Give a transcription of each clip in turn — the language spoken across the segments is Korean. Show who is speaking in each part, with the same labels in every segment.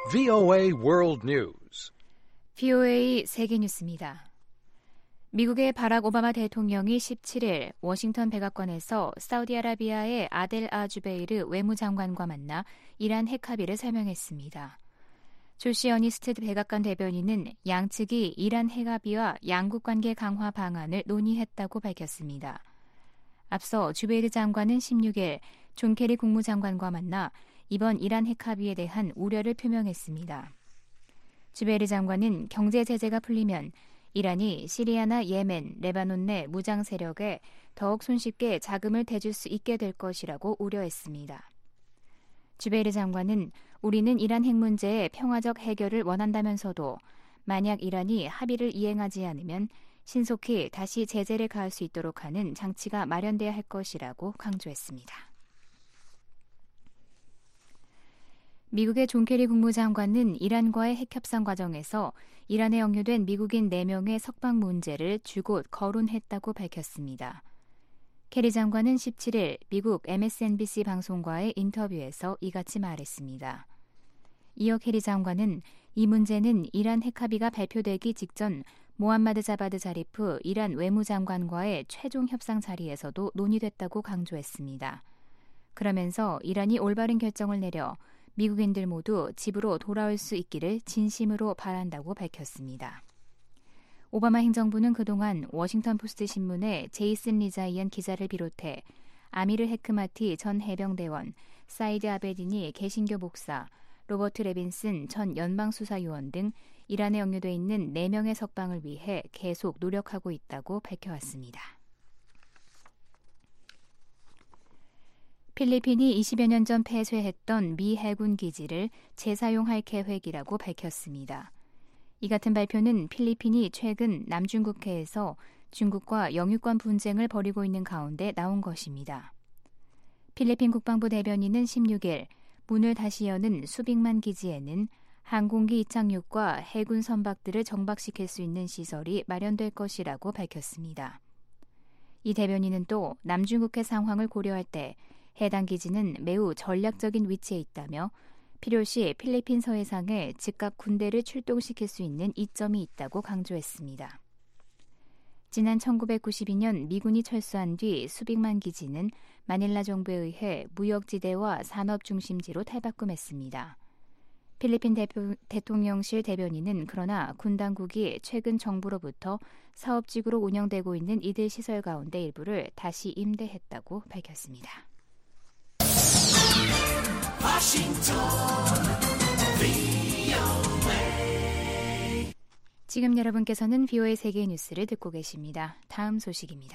Speaker 1: VOA World News.
Speaker 2: VOA 세계뉴스입니다. 미국의 바락 오바마 대통령이 17일 워싱턴 백악관에서 사우디아라비아의 아델 아주베이르 외무장관과 만나 이란 핵합의를 설명했습니다. 조시 어니스트 백악관 대변인은 양측이 이란 핵합의와 양국관계 강화 방안을 논의했다고 밝혔습니다. 앞서 주베이르 장관은 16일 존 케리 국무장관과 만나 이번 이란 핵합의에 대한 우려를 표명했습니다. 주베이르 장관은 경제 제재가 풀리면 이란이 시리아나 예멘, 레바논 내 무장 세력에 더욱 손쉽게 자금을 대줄 수 있게 될 것이라고 우려했습니다. 주베이르 장관은 우리는 이란 핵 문제의 평화적 해결을 원한다면서도 만약 이란이 합의를 이행하지 않으면 신속히 다시 제재를 가할 수 있도록 하는 장치가 마련돼야 할 것이라고 강조했습니다. 미국의 존 케리 국무장관은 이란과의 핵협상 과정에서 이란에 억류된 미국인 4명의 석방 문제를 줄곧 거론했다고 밝혔습니다. 케리 장관은 17일 미국 MSNBC 방송과의 인터뷰에서 이같이 말했습니다. 이어 케리 장관은 이 문제는 이란 핵합의가 발표되기 직전 모함마드 자바드 자리프 이란 외무장관과의 최종 협상 자리에서도 논의됐다고 강조했습니다. 그러면서 이란이 올바른 결정을 내려 미국인들 모두 집으로 돌아올 수 있기를 진심으로 바란다고 밝혔습니다. 오바마 행정부는 그동안 워싱턴 포스트 신문의 제이슨 리자이언 기자를 비롯해 아미르 헤크마티 전 해병대원, 사이드 아베디니 개신교 목사, 로버트 레빈슨 전 연방수사요원 등 이란에 억류돼 있는 4명의 석방을 위해 계속 노력하고 있다고 밝혀왔습니다. 필리핀이 20여 년 전 폐쇄했던 미 해군 기지를 재사용할 계획이라고 밝혔습니다. 이 같은 발표는 필리핀이 최근 남중국해에서 중국과 영유권 분쟁을 벌이고 있는 가운데 나온 것입니다. 필리핀 국방부 대변인은 16일 문을 다시 여는 수빅만 기지에는 항공기 이착륙과 해군 선박들을 정박시킬 수 있는 시설이 마련될 것이라고 밝혔습니다. 이 대변인은 또 남중국해 상황을 고려할 때 해당 기지는 매우 전략적인 위치에 있다며 필요시 필리핀 서해상에 즉각 군대를 출동시킬 수 있는 이점이 있다고 강조했습니다. 지난 1992년 미군이 철수한 뒤 수빅만 기지는 마닐라 정부에 의해 무역지대와 산업중심지로 탈바꿈했습니다. 필리핀 대통령실 대변인은 그러나 군 당국이 최근 정부로부터 사업지구로 운영되고 있는 이들 시설 가운데 일부를 다시 임대했다고 밝혔습니다. 지금 여러분께서는 VOA 세계 뉴스를 듣고 계십니다. 다음 소식입니다.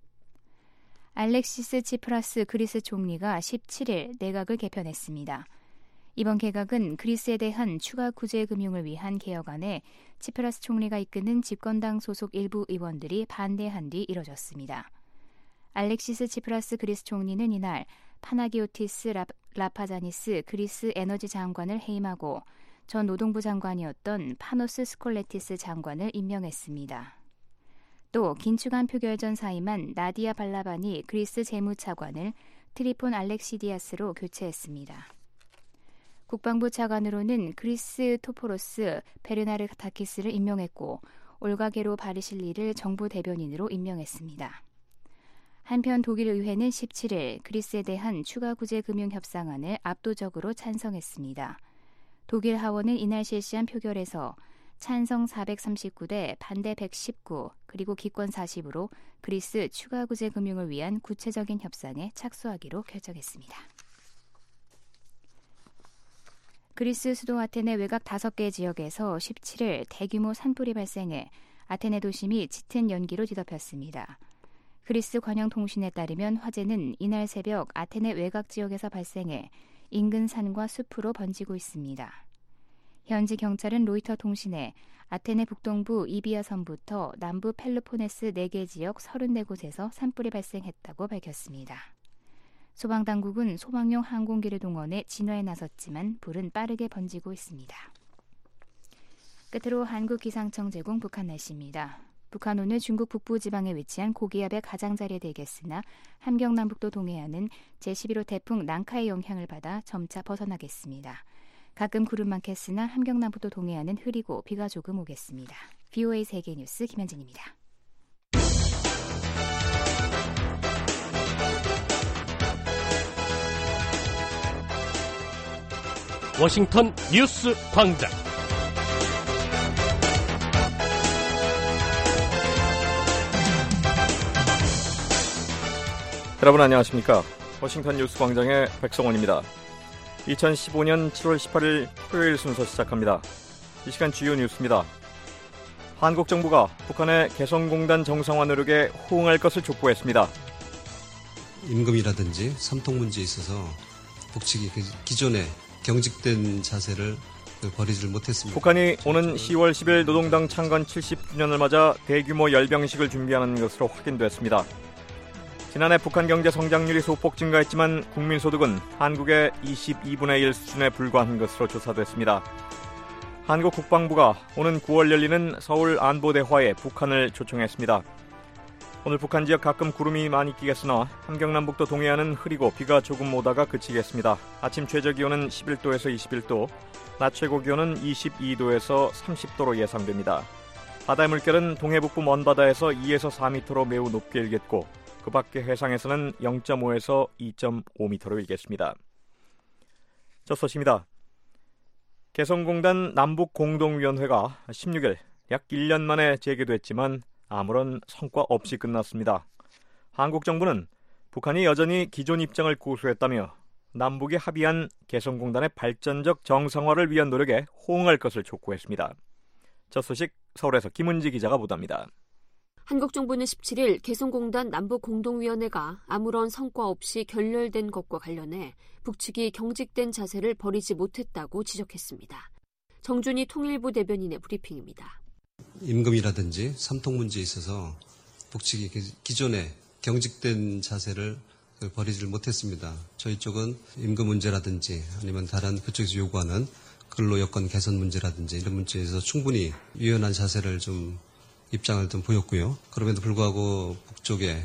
Speaker 2: 알렉시스 치프라스 그리스 총리가 17일 내각을 개편했습니다. 이번 개각은 그리스에 대한 추가 구제 금융을 위한 개혁안에 치프라스 총리가 이끄는 집권당 소속 일부 의원들이 반대한 뒤 이뤄졌습니다. 알렉시스 치프라스 그리스 총리는 이날 파나기오티스 라파자니스 그리스 에너지 장관을 해임하고 전 노동부 장관이었던 파노스 스콜레티스 장관을 임명했습니다. 또 긴축안 표결 전 사임한 나디아 발라바니 그리스 재무차관을 트리폰 알렉시디아스로 교체했습니다. 국방부 차관으로는 그리스 토포로스 베르나르타키스를 임명했고 올가 게로 바리실리를 정부 대변인으로 임명했습니다. 한편 독일 의회는 17일 그리스에 대한 추가 구제 금융 협상안을 압도적으로 찬성했습니다. 독일 하원은 이날 실시한 표결에서 찬성 439대 반대 119 그리고 기권 40으로 그리스 추가 구제 금융을 위한 구체적인 협상에 착수하기로 결정했습니다. 그리스 수도 아테네 외곽 5개 지역에서 17일 대규모 산불이 발생해 아테네 도심이 짙은 연기로 뒤덮였습니다. 그리스 관영통신에 따르면 화재는 이날 새벽 아테네 외곽 지역에서 발생해 인근 산과 숲으로 번지고 있습니다. 현지 경찰은 로이터 통신에 아테네 북동부 이비아 섬부터 남부 펠로포네스 4개 지역 34곳에서 산불이 발생했다고 밝혔습니다. 소방당국은 소방용 항공기를 동원해 진화에 나섰지만 불은 빠르게 번지고 있습니다. 끝으로 한국기상청 제공 북한 날씨입니다. 북한 오늘 중국 북부 지방에 위치한 고기압의 가장자리에 들겠으나 함경남북도 동해안은 제11호 태풍 난카의 영향을 받아 점차 벗어나겠습니다. 가끔 구름 많겠으나 함경남북도 동해안은 흐리고 비가 조금 오겠습니다. VOA 세계뉴스 김현진입니다.
Speaker 3: 워싱턴 뉴스 광장.
Speaker 4: 여러분 안녕하십니까? 워싱턴 뉴스 광장의 백성원입니다. 2015년 7월 18일 토요일 순서 시작합니다. 이 시간 주요 뉴스입니다. 한국 정부가 북한의 개성공단 정상화 노력에 호응할 것을 촉구했습니다.
Speaker 5: 임금이라든지 삼통 문제에 있어서 북측이 기존에 경직된 자세를 버리지를 못했습니다.
Speaker 4: 북한이 오는 10월 10일 노동당 창건 70주년을 맞아 대규모 열병식을 준비하는 것으로 확인됐습니다. 지난해 북한 경제 성장률이 소폭 증가했지만 국민소득은 한국의 22분의 1 수준에 불과한 것으로 조사됐습니다. 한국 국방부가 오는 9월 열리는 서울 안보대화에 북한을 초청했습니다. 오늘 북한 지역 가끔 구름이 많이 끼겠으나 함경남북도 동해안은 흐리고 비가 조금 오다가 그치겠습니다. 아침 최저기온은 11도에서 21도, 낮 최고기온은 22도에서 30도로 예상됩니다. 바다의 물결은 동해북부 먼바다에서 2에서 4m로 매우 높게 일겠고 그 밖의 해상에서는 0.5에서 2.5m로 일겠습니다. 첫 소식입니다. 개성공단 남북공동위원회가 16일 약 1년 만에 재개됐지만 아무런 성과 없이 끝났습니다. 한국 정부는 북한이 여전히 기존 입장을 고수했다며 남북이 합의한 개성공단의 발전적 정상화를 위한 노력에 호응할 것을 촉구했습니다. 첫 소식 서울에서 김은지 기자가 보도합니다.
Speaker 6: 한국 정부는 17일 개성공단 남북공동위원회가 아무런 성과 없이 결렬된 것과 관련해 북측이 경직된 자세를 버리지 못했다고 지적했습니다. 정준희 통일부 대변인의 브리핑입니다.
Speaker 5: 임금이라든지 삼통 문제에 있어서 북측이 기존에 경직된 자세를 버리지를 못했습니다. 저희 쪽은 임금 문제라든지 아니면 다른 그쪽에서 요구하는 근로 여건 개선 문제라든지 이런 문제에서 충분히 유연한 자세를 입장을 보였고요. 그럼에도 불구하고 북쪽의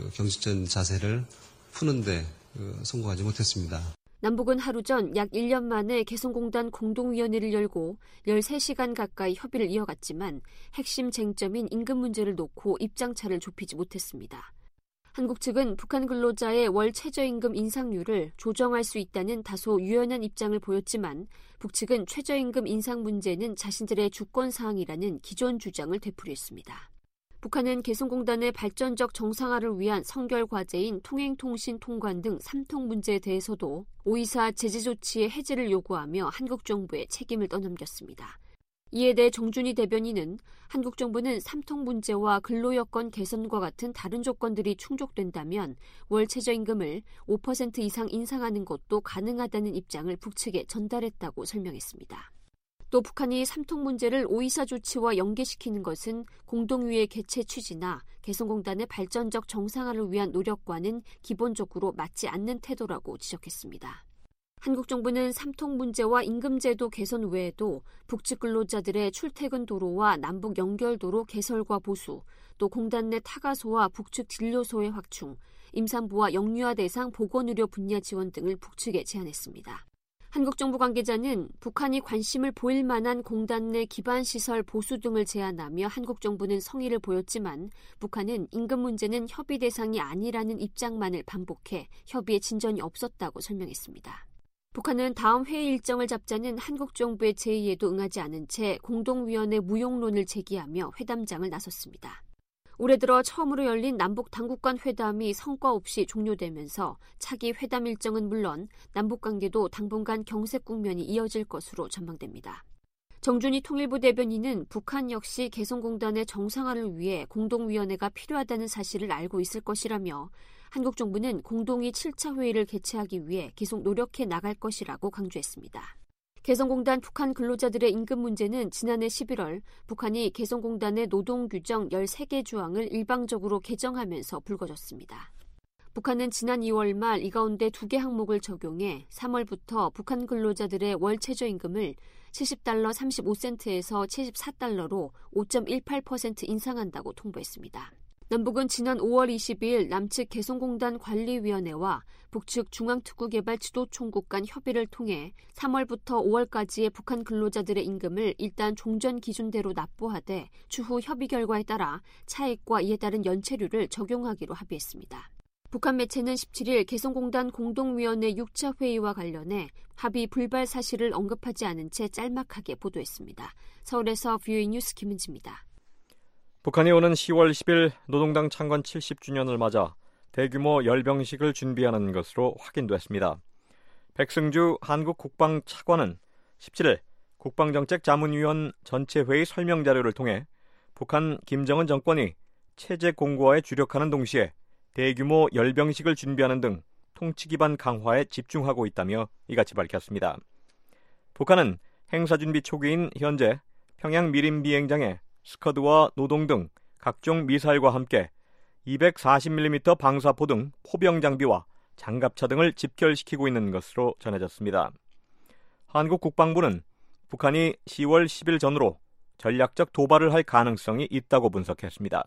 Speaker 5: 경직된 자세를 푸는데 성공하지 못했습니다.
Speaker 6: 남북은 하루 전 약 1년 만에 개성공단 공동위원회를 열고 13시간 가까이 협의를 이어갔지만 핵심 쟁점인 임금 문제를 놓고 입장차를 좁히지 못했습니다. 한국 측은 북한 근로자의 월 최저임금 인상률을 조정할 수 있다는 다소 유연한 입장을 보였지만 북측은 최저임금 인상 문제는 자신들의 주권사항이라는 기존 주장을 되풀이했습니다. 북한은 개성공단의 발전적 정상화를 위한 선결 과제인 통행통신 통관 등 3통 문제에 대해서도 524 제재 조치의 해제를 요구하며 한국 정부에 책임을 떠넘겼습니다. 이에 대해 정준희 대변인은 한국 정부는 3통 문제와 근로여건 개선과 같은 다른 조건들이 충족된다면 월 최저임금을 5% 이상 인상하는 것도 가능하다는 입장을 북측에 전달했다고 설명했습니다. 또 북한이 3통 문제를 524 조치와 연계시키는 것은 공동위의 개최 취지나 개성공단의 발전적 정상화를 위한 노력과는 기본적으로 맞지 않는 태도라고 지적했습니다. 한국 정부는 3통 문제와 임금제도 개선 외에도 북측 근로자들의 출퇴근 도로와 남북 연결도로 개설과 보수, 또 공단 내 타가소와 북측 진료소의 확충, 임산부와 영유아 대상 보건의료 분야 지원 등을 북측에 제안했습니다. 한국 정부 관계자는 북한이 관심을 보일 만한 공단 내 기반시설 보수 등을 제안하며 한국 정부는 성의를 보였지만 북한은 임금 문제는 협의 대상이 아니라는 입장만을 반복해 협의에 진전이 없었다고 설명했습니다. 북한은 다음 회의 일정을 잡자는 한국 정부의 제의에도 응하지 않은 채 공동위원회 무용론을 제기하며 회담장을 나섰습니다. 올해 들어 처음으로 열린 남북 당국간 회담이 성과 없이 종료되면서 차기 회담 일정은 물론 남북관계도 당분간 경색 국면이 이어질 것으로 전망됩니다. 정준희 통일부 대변인은 북한 역시 개성공단의 정상화를 위해 공동위원회가 필요하다는 사실을 알고 있을 것이라며 한국 정부는 공동위 7차 회의를 개최하기 위해 계속 노력해 나갈 것이라고 강조했습니다. 개성공단 북한 근로자들의 임금 문제는 지난해 11월 북한이 개성공단의 노동규정 13개 조항을 일방적으로 개정하면서 불거졌습니다. 북한은 지난 2월 말 이 가운데 2개 항목을 적용해 3월부터 북한 근로자들의 월 최저임금을 70달러 35센트에서 74달러로 5.18% 인상한다고 통보했습니다. 남북은 지난 5월 22일 남측 개성공단 관리위원회와 북측 중앙특구개발지도총국 간 협의를 통해 3월부터 5월까지의 북한 근로자들의 임금을 일단 종전 기준대로 납부하되 추후 협의 결과에 따라 차액과 이에 따른 연체료를 적용하기로 합의했습니다. 북한 매체는 17일 개성공단 공동위원회 6차 회의와 관련해 합의 불발 사실을 언급하지 않은 채 짤막하게 보도했습니다. 서울에서 VOA 뉴스 김은지입니다.
Speaker 4: 북한이 오는 10월 10일 노동당 창건 70주년을 맞아 대규모 열병식을 준비하는 것으로 확인됐습니다. 백승주 한국국방차관은 17일 국방정책자문위원 전체회의 설명자료를 통해 북한 김정은 정권이 체제 공고화에 주력하는 동시에 대규모 열병식을 준비하는 등 통치 기반 강화에 집중하고 있다며 이같이 밝혔습니다. 북한은 행사 준비 초기인 현재 평양 미림 비행장에 스커드와 노동 등 각종 미사일과 함께 240mm 방사포 등 포병 장비와 장갑차 등을 집결시키고 있는 것으로 전해졌습니다. 한국 국방부는 북한이 10월 10일 전후로 전략적 도발을 할 가능성이 있다고 분석했습니다.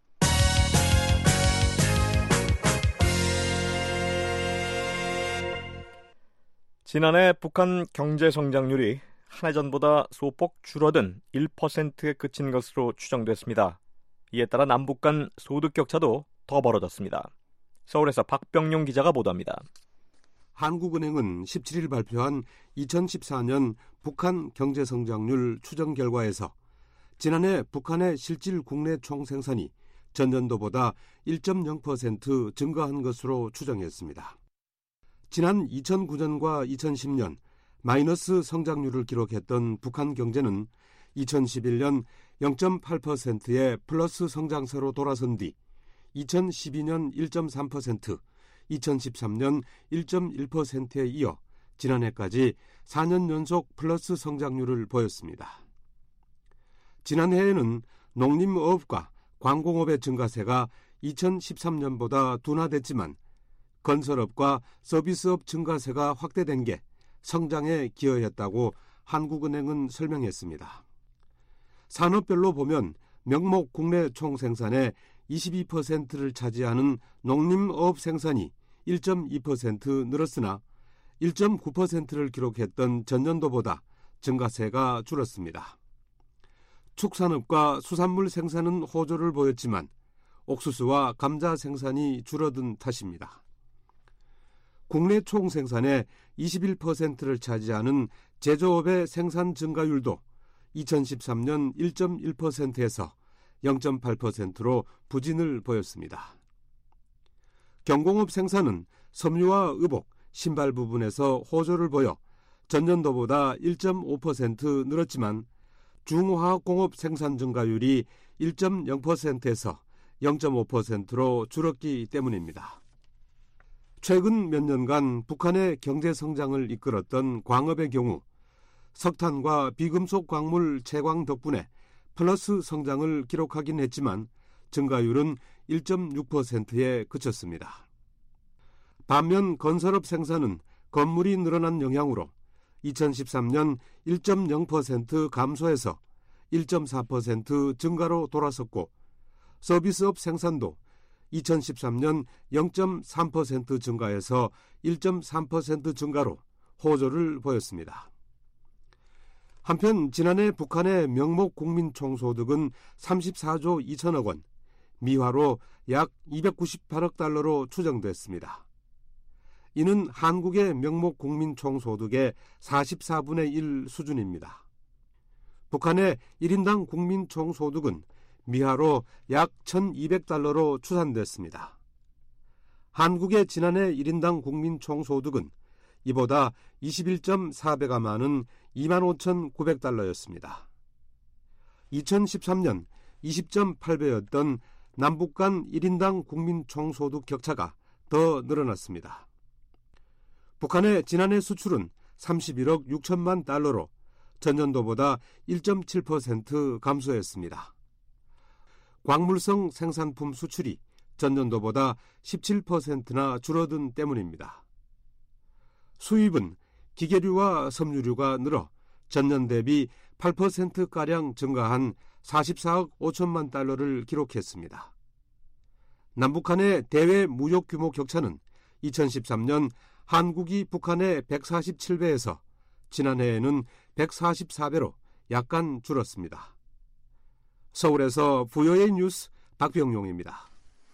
Speaker 4: 지난해 북한 경제 성장률이 한 해 전보다 소폭 줄어든 1%에 그친 것으로 추정됐습니다. 이에 따라 남북 간 소득 격차도 더 벌어졌습니다. 서울에서 박병용 기자가 보도합니다.
Speaker 7: 한국은행은 17일 발표한 2014년 북한 경제 성장률 추정 결과에서 지난해 북한의 실질 국내 총생산이 전년도보다 1.0% 증가한 것으로 추정했습니다. 지난 2009년과 2010년 마이너스 성장률을 기록했던 북한 경제는 2011년 0.8%의 플러스 성장세로 돌아선 뒤 2012년 1.3%, 2013년 1.1%에 이어 지난해까지 4년 연속 플러스 성장률을 보였습니다. 지난해에는 농림어업과 관공업의 증가세가 2013년보다 둔화됐지만 건설업과 서비스업 증가세가 확대된 게 성장에 기여했다고 한국은행은 설명했습니다. 산업별로 보면 명목 국내 총생산의 22%를 차지하는 농림어업 생산이 1.2% 늘었으나 1.9%를 기록했던 전년도보다 증가세가 줄었습니다. 축산업과 수산물 생산은 호조를 보였지만 옥수수와 감자 생산이 줄어든 탓입니다. 국내 총생산의 21%를 차지하는 제조업의 생산 증가율도 2013년 1.1%에서 0.8%로 부진을 보였습니다. 경공업 생산은 섬유와 의복, 신발 부분에서 호조를 보여 전년도보다 1.5% 늘었지만 중화학공업 생산 증가율이 1.0%에서 0.5%로 줄었기 때문입니다. 최근 몇 년간 북한의 경제 성장을 이끌었던 광업의 경우 석탄과 비금속 광물 채광 덕분에 플러스 성장을 기록하긴 했지만 증가율은 1.6%에 그쳤습니다. 반면 건설업 생산은 건물이 늘어난 영향으로 2013년 1.0% 감소해서 1.4% 증가로 돌아섰고 서비스업 생산도 2013년 0.3% 증가해서 1.3% 증가로 호조를 보였습니다. 한편 지난해 북한의 명목 국민 총소득은 34조 2천억 원, 미화로 약 298억 달러로 추정됐습니다. 이는 한국의 명목 국민 총소득의 44분의 1 수준입니다. 북한의 1인당 국민 총소득은 미화로 약 1,200달러로 추산됐습니다. 한국의 지난해 1인당 국민 총소득은 이보다 21.4배가 많은 25,900달러였습니다. 2013년 20.8배였던 남북 간 1인당 국민 총소득 격차가 더 늘어났습니다. 북한의 지난해 수출은 31억 6천만 달러로 전년도보다 1.7% 감소했습니다. 광물성 생산품 수출이 전년도보다 17%나 줄어든 때문입니다. 수입은 기계류와 섬유류가 늘어 전년 대비 8%가량 증가한 44억 5천만 달러를 기록했습니다. 남북한의 대외 무역 규모 격차는 2013년 한국이 북한의 147배에서 지난해에는 144배로 약간 줄었습니다. 서울에서 VOA 뉴스 박병용입니다.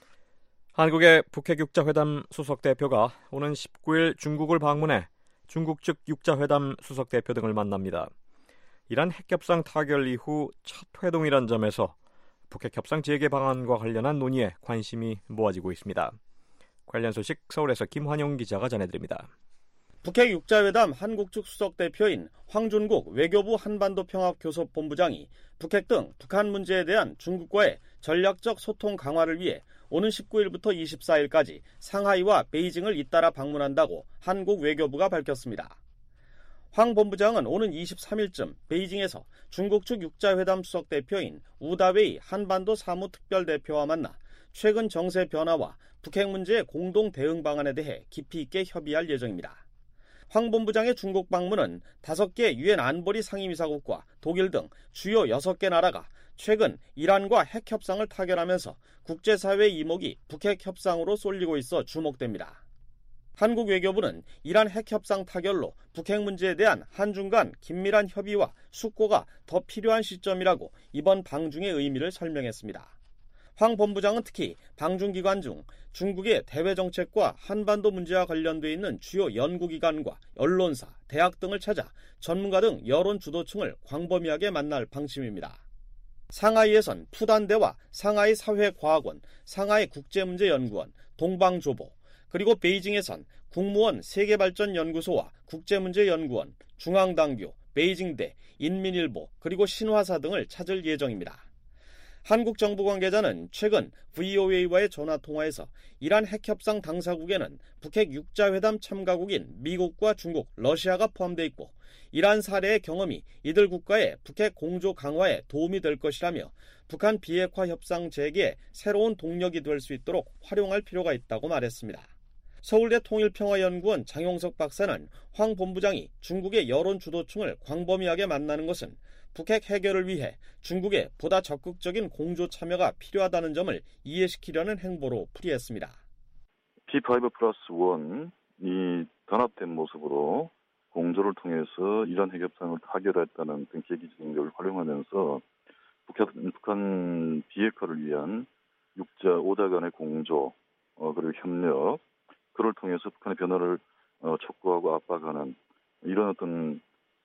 Speaker 4: 한국의 북핵 육자회담 수석대표가 오는 19일 중국을 방문해 중국 측 육자회담 수석대표 등을 만납니다. 이란 핵협상 타결 이후 첫 회동이란 점에서 북핵 협상 재개 방안과 관련한 논의에 관심이 모아지고 있습니다. 관련 소식 서울에서 김환용 기자가 전해드립니다.
Speaker 8: 북핵 육자회담 한국 측 수석대표인 황준국 외교부 한반도평화교섭본부장이 북핵 등 북한 문제에 대한 중국과의 전략적 소통 강화를 위해 오는 19일부터 24일까지 상하이와 베이징을 잇따라 방문한다고 한국 외교부가 밝혔습니다. 황 본부장은 오는 23일쯤 베이징에서 중국 측 육자회담 수석대표인 우다웨이 한반도 사무특별대표와 만나 최근 정세 변화와 북핵 문제의 공동 대응 방안에 대해 깊이 있게 협의할 예정입니다. 황 본부장의 중국 방문은 5개 유엔 안보리 상임이사국과 독일 등 주요 6개 나라가 최근 이란과 핵 협상을 타결하면서 국제사회의 이목이 북핵 협상으로 쏠리고 있어 주목됩니다. 한국 외교부는 이란 핵 협상 타결로 북핵 문제에 대한 한중 간 긴밀한 협의와 숙고가 더 필요한 시점이라고 이번 방중의 의미를 설명했습니다. 황 본부장은 특히 방중 기간 중 중국의 대외 정책과 한반도 문제와 관련돼 있는 주요 연구기관과 언론사, 대학 등을 찾아 전문가 등 여론 주도층을 광범위하게 만날 방침입니다. 상하이에선 푸단대와 상하이 사회과학원, 상하이 국제문제연구원, 동방조보, 그리고 베이징에선 국무원 세계발전연구소와 국제문제연구원, 중앙당교, 베이징대, 인민일보, 그리고 신화사 등을 찾을 예정입니다. 한국 정부 관계자는 최근 VOA와의 전화통화에서 이란 핵협상 당사국에는 북핵 육자회담 참가국인 미국과 중국, 러시아가 포함되어 있고 이란 사례의 경험이 이들 국가의 북핵 공조 강화에 도움이 될 것이라며 북한 비핵화 협상 재개에 새로운 동력이 될 수 있도록 활용할 필요가 있다고 말했습니다. 서울대 통일평화연구원 장용석 박사는 황 본부장이 중국의 여론 주도층을 광범위하게 만나는 것은 북핵 해결을 위해 중국의 보다 적극적인 공조 참여가 필요하다는 점을 이해시키려는 행보로 풀이했습니다.
Speaker 9: P5+1이 단합된 모습으로 공조를 통해서 이란 핵협상을 타결했다는 등 계기적인 걸 활용하면서 북한 비핵화를 위한 5자 간의 공조 그리고 협력 그를 통해서 북한의 변화를 촉구하고 압박하는 이런 어떤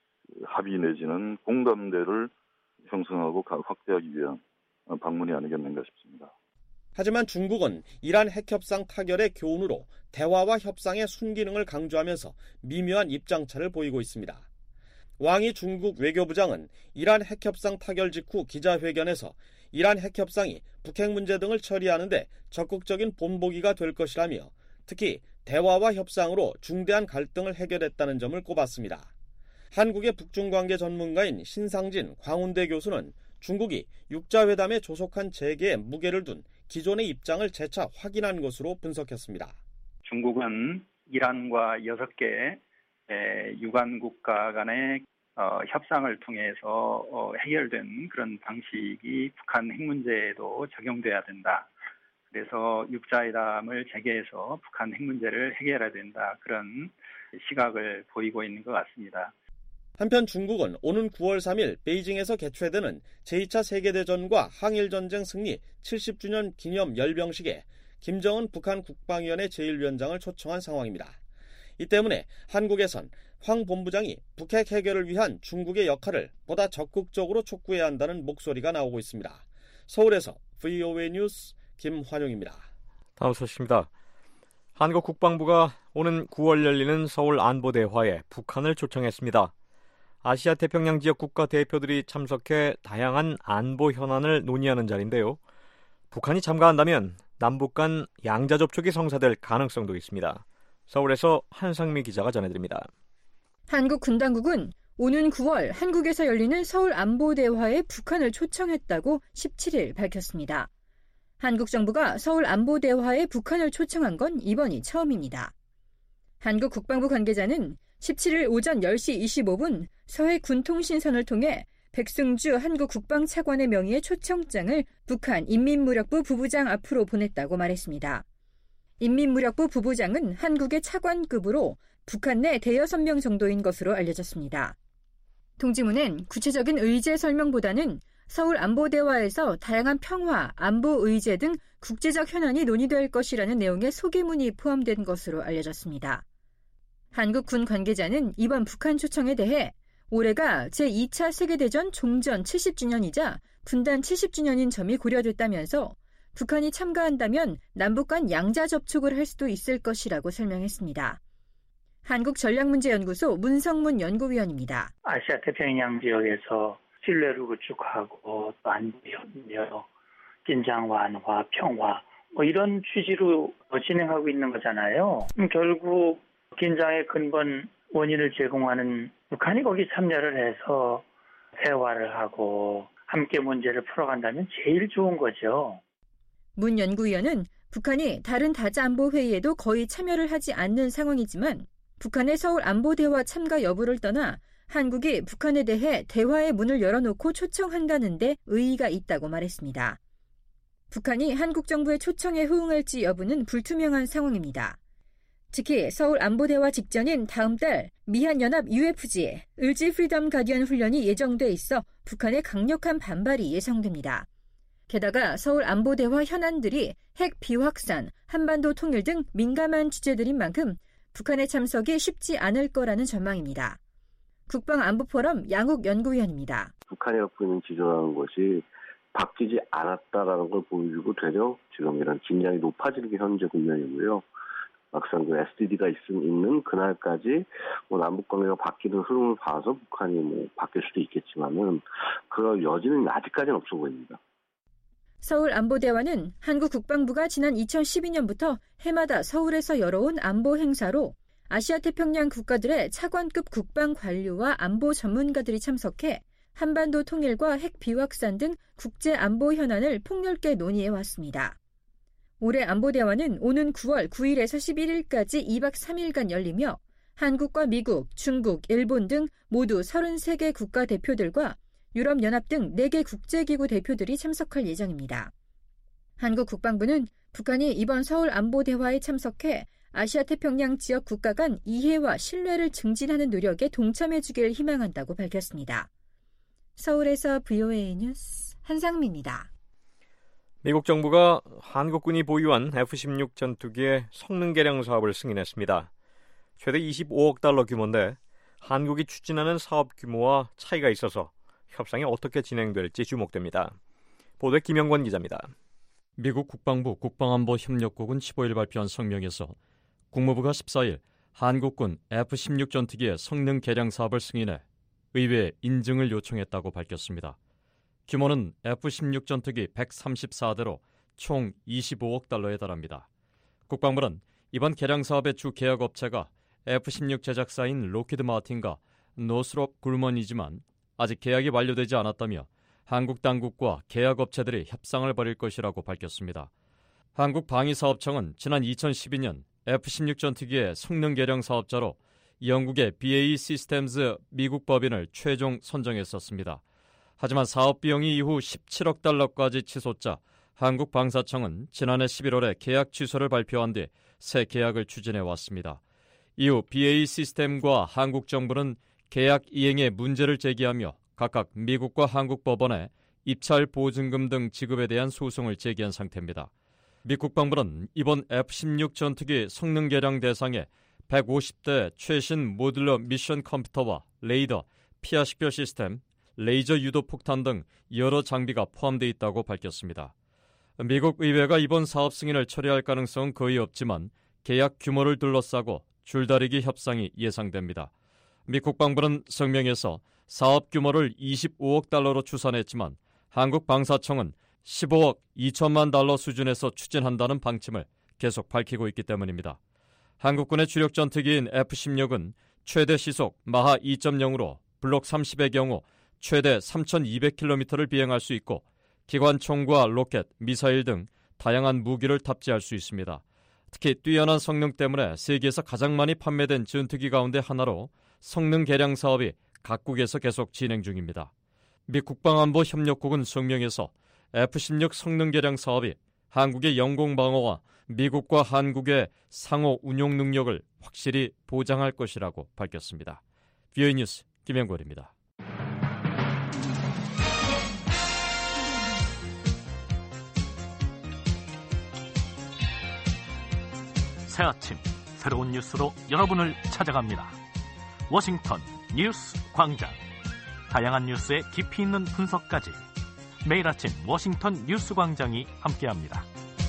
Speaker 9: 합의 내지는 공감대를 형성하고 확대하기 위한 방문이 아니겠는가 싶습니다.
Speaker 8: 하지만 중국은 이란 핵협상 타결의 교훈으로 대화와 협상의 순기능을 강조하면서 미묘한 입장차를 보이고 있습니다. 왕이 중국 외교부장은 이란 핵협상 타결 직후 기자회견에서 이란 핵협상이 북핵 문제 등을 처리하는데 적극적인 본보기가 될 것이라며 특히 대화와 협상으로 중대한 갈등을 해결했다는 점을 꼽았습니다. 한국의 북중관계 전문가인 신상진 광운대 교수는 중국이 육자회담에 조속한 재개에 무게를 둔 기존의 입장을 재차 확인한 것으로 분석했습니다.
Speaker 10: 중국은 이란과 6개 유관 국가 간의 협상을 통해서 해결된 그런 방식이 북한 핵 문제에도 적용돼야 된다. 그래서 육자회담을 재개해서 북한 핵 문제를 해결해야 된다. 그런 시각을 보이고 있는 것 같습니다.
Speaker 8: 한편 중국은 오는 9월 3일 베이징에서 개최되는 제2차 세계대전과 항일전쟁 승리 70주년 기념 열병식에 김정은 북한 국방위원회 제1위원장을 초청한 상황입니다. 이 때문에 한국에선 황 본부장이 북핵 해결을 위한 중국의 역할을 보다 적극적으로 촉구해야 한다는 목소리가 나오고 있습니다. 서울에서 VOA 뉴스 김환용입니다.
Speaker 4: 다음 소식입니다. 한국 국방부가 오는 9월 열리는 서울 안보대화에 북한을 초청했습니다. 아시아 태평양 지역 국가 대표들이 참석해 다양한 안보 현안을 논의하는 자리인데요. 북한이 참가한다면 남북 간 양자 접촉이 성사될 가능성도 있습니다. 서울에서 한상미 기자가 전해드립니다.
Speaker 11: 한국 군당국은 오는 9월 한국에서 열리는 서울 안보대화에 북한을 초청했다고 17일 밝혔습니다. 한국 정부가 서울 안보대화에 북한을 초청한 건 이번이 처음입니다. 한국 국방부 관계자는 17일 오전 10시 25분 서해 군통신선을 통해 백승주 한국국방차관의 명의의 초청장을 북한 인민무력부 부부장 앞으로 보냈다고 말했습니다. 인민무력부 부부장은 한국의 차관급으로 북한 내 대여섯 명 정도인 것으로 알려졌습니다. 동지문엔 구체적인 의제 설명보다는 서울 안보대화에서 다양한 평화, 안보 의제 등 국제적 현안이 논의될 것이라는 내용의 소개문이 포함된 것으로 알려졌습니다. 한국 군 관계자는 이번 북한 초청에 대해 올해가 제2차 세계대전 종전 70주년이자 분단 70주년인 점이 고려됐다면서 북한이 참가한다면 남북 간 양자 접촉을 할 수도 있을 것이라고 설명했습니다. 한국전략문제연구소 문성문 연구위원입니다.
Speaker 12: 아시아 태평양 지역에서 신뢰를 구축하고 또 안보 협력, 긴장 완화, 평화 이런 취지로 진행하고 있는 거잖아요. 결국 긴장의 근본 원인을 제공하는 북한이 거기 참여를 해서 대화를 하고 함께 문제를 풀어간다면 제일 좋은 거죠.
Speaker 11: 문 연구위원은 북한이 다른 다자안보회의에도 거의 참여를 하지 않는 상황이지만 북한의 서울 안보대화 참가 여부를 떠나 한국이 북한에 대해 대화의 문을 열어놓고 초청한다는 데 의의가 있다고 말했습니다. 북한이 한국 정부의 초청에 호응할지 여부는 불투명한 상황입니다. 특히 서울 안보대화 직전인 다음 달 미한연합 UFG 을지 프리덤 가디언 훈련이 예정돼 있어 북한의 강력한 반발이 예상됩니다. 게다가 서울 안보대화 현안들이 핵 비확산, 한반도 통일 등 민감한 주제들인 만큼 북한의 참석이 쉽지 않을 거라는 전망입니다. 국방안보포럼 양욱 연구위원입니다.
Speaker 13: 북한이 갖고 있는 지조라는 것이 바뀌지 않았다라는 걸 보여주고 되려 지금 이런 긴장이 높아지는 게 현재 국면이고요. 막상 그 SDD가 있는 그날까지 남북 관계가 바뀌는 흐름을 봐서 북한이 바뀔 수도 있겠지만은 그럴 여지는 아직까지는 없어 보입니다.
Speaker 11: 서울 안보대화는 한국 국방부가 지난 2012년부터 해마다 서울에서 열어온 안보 행사로 아시아 태평양 국가들의 차관급 국방 관료와 안보 전문가들이 참석해 한반도 통일과 핵 비확산 등 국제 안보 현안을 폭넓게 논의해 왔습니다. 올해 안보대화는 오는 9월 9일에서 11일까지 2박 3일간 열리며 한국과 미국, 중국, 일본 등 모두 33개 국가 대표들과 유럽연합 등 4개 국제기구 대표들이 참석할 예정입니다. 한국 국방부는 북한이 이번 서울 안보대화에 참석해 아시아 태평양 지역 국가 간 이해와 신뢰를 증진하는 노력에 동참해주길 희망한다고 밝혔습니다. 서울에서 VOA 뉴스 한상미입니다.
Speaker 4: 미국 정부가 한국군이 보유한 F-16 전투기의 성능 개량 사업을 승인했습니다. 최대 25억 달러 규모인데 한국이 추진하는 사업 규모와 차이가 있어서 협상이 어떻게 진행될지 주목됩니다. 보도에 김영권 기자입니다.
Speaker 14: 미국 국방부 국방안보협력국은 15일 발표한 성명에서 국무부가 14일 한국군 F-16 전투기의 성능 개량 사업을 승인해 의회에 인증을 요청했다고 밝혔습니다. 규모는 F-16 전투기 134대로 총 25억 달러에 달합니다. 국방부는 이번 개량 사업의 주 계약업체가 F-16 제작사인 로키드 마틴과 노스롭 굴먼이지만 아직 계약이 완료되지 않았다며 한국 당국과 계약업체들이 협상을 벌일 것이라고 밝혔습니다. 한국방위사업청은 지난 2012년 F-16 전투기의 성능 개량 사업자로 영국의 BAE 시스템즈 미국 법인을 최종 선정했었습니다. 하지만 사업 비용이 이후 17억 달러까지 치솟자 한국방사청은 지난해 11월에 계약 취소를 발표한 뒤 새 계약을 추진해왔습니다. 이후 BAE 시스템과 한국 정부는 계약 이행에 문제를 제기하며 각각 미국과 한국 법원에 입찰 보증금 등 지급에 대한 소송을 제기한 상태입니다. 미 국방부는 이번 F-16 전투기 성능 개량 대상에 150대 최신 모듈러 미션 컴퓨터와 레이더, 피하 식별 시스템, 레이저 유도 폭탄 등 여러 장비가 포함되어 있다고 밝혔습니다. 미국 의회가 이번 사업 승인을 처리할 가능성은 거의 없지만 계약 규모를 둘러싸고 줄다리기 협상이 예상됩니다. 미 국방부는 성명에서 사업 규모를 25억 달러로 추산했지만 한국 방사청은 15억 2천만 달러 수준에서 추진한다는 방침을 계속 밝히고 있기 때문입니다. 한국군의 주력 전투기인 F-16은 최대 시속 마하 2.0으로 블록 30의 경우 최대 3,200km를 비행할 수 있고 기관총과 로켓, 미사일 등 다양한 무기를 탑재할 수 있습니다. 특히 뛰어난 성능 때문에 세계에서 가장 많이 판매된 전투기 가운데 하나로 성능 개량 사업이 각국에서 계속 진행 중입니다. 미 국방안보협력국은 성명에서 F-16 성능 개량 사업이 한국의 영공 방어와 미국과 한국의 상호 운용 능력을 확실히 보장할 것이라고 밝혔습니다. VOA 뉴스 김영걸입니다.
Speaker 3: 새 아침 새로운 뉴스로 여러분을 찾아갑니다. 워싱턴 뉴스 광장. 다양한 뉴스의 깊이 있는 분석까지 매일 아침 워싱턴 뉴스 광장이 함께합니다.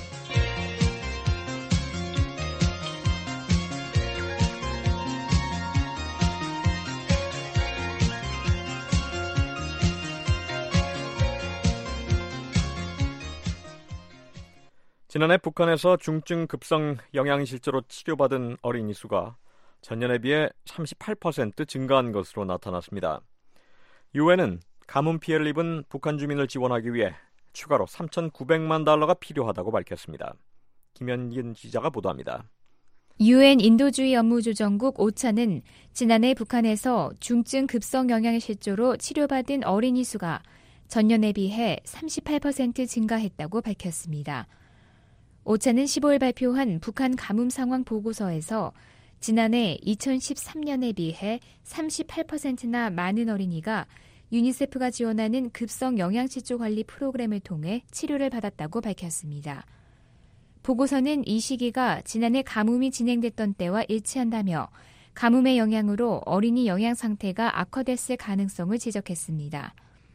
Speaker 4: 지난해 북한에서 중증 급성 영양실조로 치료받은 어린이 수가 전년에 비해 38% 증가한 것으로 나타났습니다. 유엔은 가뭄 피해를 입은 북한 주민을 지원하기 위해 추가로 3,900만 달러가 필요하다고 밝혔습니다. 김현긴 기자가 보도합니다.
Speaker 2: 유엔 인도주의 업무조정국 오차는 지난해 북한에서 중증 급성 영양실조로 치료받은 어린이 수가 전년에 비해 38% 증가했다고 밝혔습니다. 오차는 15일 발표한 북한 가뭄 상황 보고서에서 지난해 2013년에 비해 38%나 많은 어린이가 유니세프가 지원하는 급성 영양실조 관리 프로그램을 통해 치료를 받았다고 밝혔습니다. 보고서는 이 시기가 지난해 가뭄이 진행됐던 때와 일치한다며 가뭄의 영향으로 어린이 영양 상태가 악화됐을 가능성을 지적했습니다.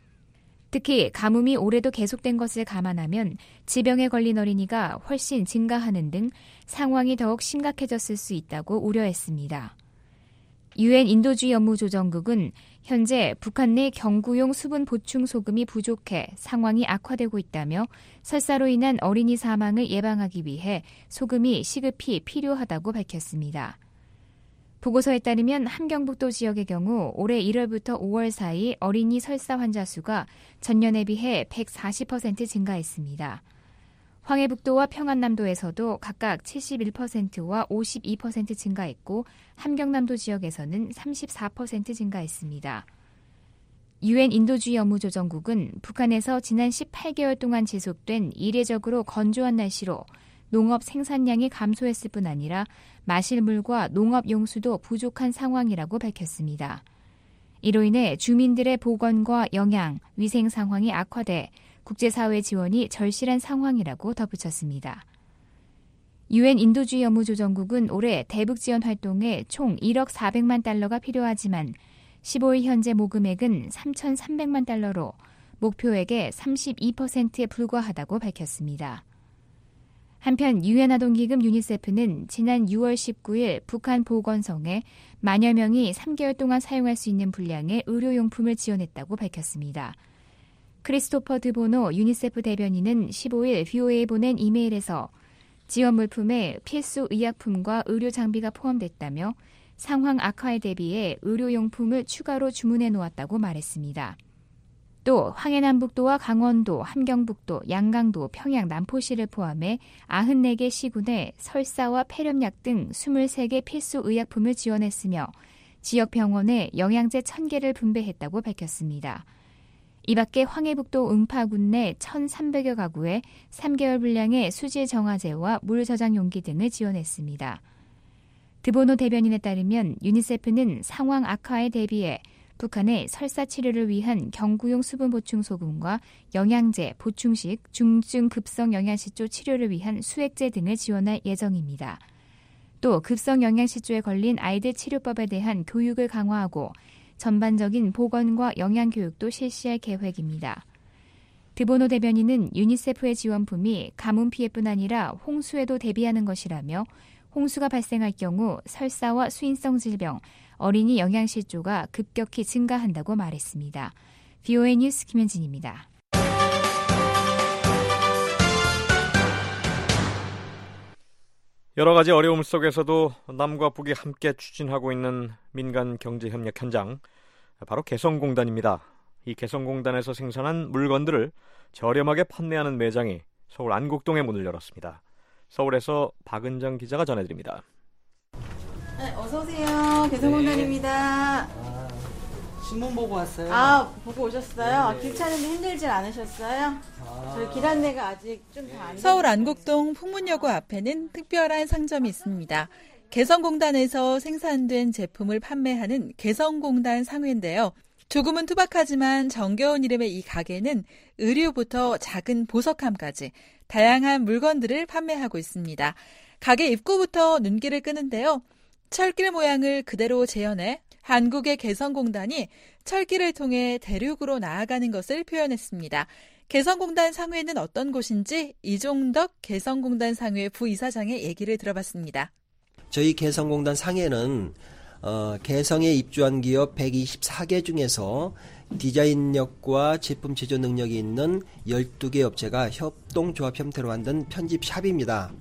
Speaker 2: 특히 가뭄이 올해도 계속된 것을 감안하면 지병에 걸린 어린이가 훨씬 증가하는 등 상황이 더욱 심각해졌을 수 있다고 우려했습니다. 유엔 인도주의 업무조정국은 현재 북한 내 경구용 수분 보충 소금이 부족해 상황이 악화되고 있다며 설사로 인한 어린이 사망을 예방하기 위해 소금이 시급히 필요하다고 밝혔습니다. 보고서에 따르면 함경북도 지역의 경우 올해 1월부터 5월 사이 어린이 설사 환자 수가 전년에 비해 140% 증가했습니다. 황해북도와 평안남도에서도 각각 71%와 52% 증가했고 함경남도 지역에서는 34% 증가했습니다. 유엔 인도주의 업무조정국은 북한에서 지난 18개월 동안 지속된 이례적으로 건조한 날씨로 농업 생산량이 감소했을 뿐 아니라 마실 물과 농업 용수도 부족한 상황이라고 밝혔습니다. 이로 인해 주민들의 보건과 영양, 위생 상황이 악화돼 국제사회 지원이 절실한 상황이라고 덧붙였습니다. 유엔 인도주의 업무조정국은 올해 대북 지원 활동에 총 1억 400만 달러가 필요하지만 15일 현재 모금액은 3,300만 달러로 목표액의 32%에 불과하다고 밝혔습니다. 한편 유엔 아동기금 유니세프는 지난 6월 19일 북한 보건성에 만여 명이 3개월 동안 사용할 수 있는 분량의 의료용품을 지원했다고 밝혔습니다. 크리스토퍼 드보노 유니세프 대변인은 15일 VOA에 보낸 이메일에서 지원 물품에 필수 의약품과 의료 장비가 포함됐다며 상황 악화에 대비해 의료용품을 추가로 주문해 놓았다고 말했습니다. 또 황해남북도와 강원도, 함경북도, 양강도, 평양, 남포시를 포함해 94개 시군에 설사와 폐렴약 등 23개 필수 의약품을 지원했으며 지역 병원에 영양제 1,000개를 분배했다고 밝혔습니다. 이 밖에 황해북도 응파군 내 1,300여 가구에 3개월 분량의 수질 정화제와 물 저장 용기 등을 지원했습니다. 드보노 대변인에 따르면 유니세프는 상황 악화에 대비해 북한의 설사 치료를 위한 경구용 수분 보충 소금과 영양제, 보충식, 중증 급성 영양실조 치료를 위한 수액제 등을 지원할 예정입니다. 또 급성 영양실조에 걸린 아이들 치료법에 대한 교육을 강화하고 전반적인 보건과 영양교육도 실시할 계획입니다. 드보노 대변인은 유니세프의 지원품이 가뭄 피해뿐 아니라 홍수에도 대비하는 것이라며 홍수가 발생할 경우 설사와 수인성 질병, 어린이 영양실조가 급격히 증가한다고 말했습니다. VOA 뉴스 김현진입니다.
Speaker 4: 여러 가지 어려움 속에서도 남과 북이 함께 추진하고 있는 민간 경제협력 현장, 바로 개성공단입니다. 이 개성공단에서 생산한 물건들을 저렴하게 판매하는 매장이 서울 안국동에 문을 열었습니다. 서울에서 박은정 기자가 전해드립니다.
Speaker 15: 네, 어서 오세요. 개성공단입니다. 신문 보고 왔어요.
Speaker 16: 아, 보고 오셨어요? 길 찾는데 힘들진 않으셨어요? 저희 길 안내가 아직 좀 다 안
Speaker 17: 서울 안국동 풍문여고 앞에는 특별한 상점이 있습니다. 개성공단에서 생산된 제품을 판매하는 개성공단 상회인데요. 조금은 투박하지만 정겨운 이름의 이 가게는 의류부터 작은 보석함까지 다양한 물건들을 판매하고 있습니다. 가게 입구부터 눈길을 끄는데요. 철길 모양을 그대로 재현해 한국의 개성공단이 철길을 통해 대륙으로 나아가는 것을 표현했습니다. 개성공단 상회는 어떤 곳인지 이종덕 개성공단 상회 부이사장의 얘기를 들어봤습니다.
Speaker 18: 저희 개성공단 상회는 개성에 입주한 기업 124개 중에서 디자인력과 제품 제조 능력이 있는 12개 업체가 협동조합 형태로 만든 편집샵입니다.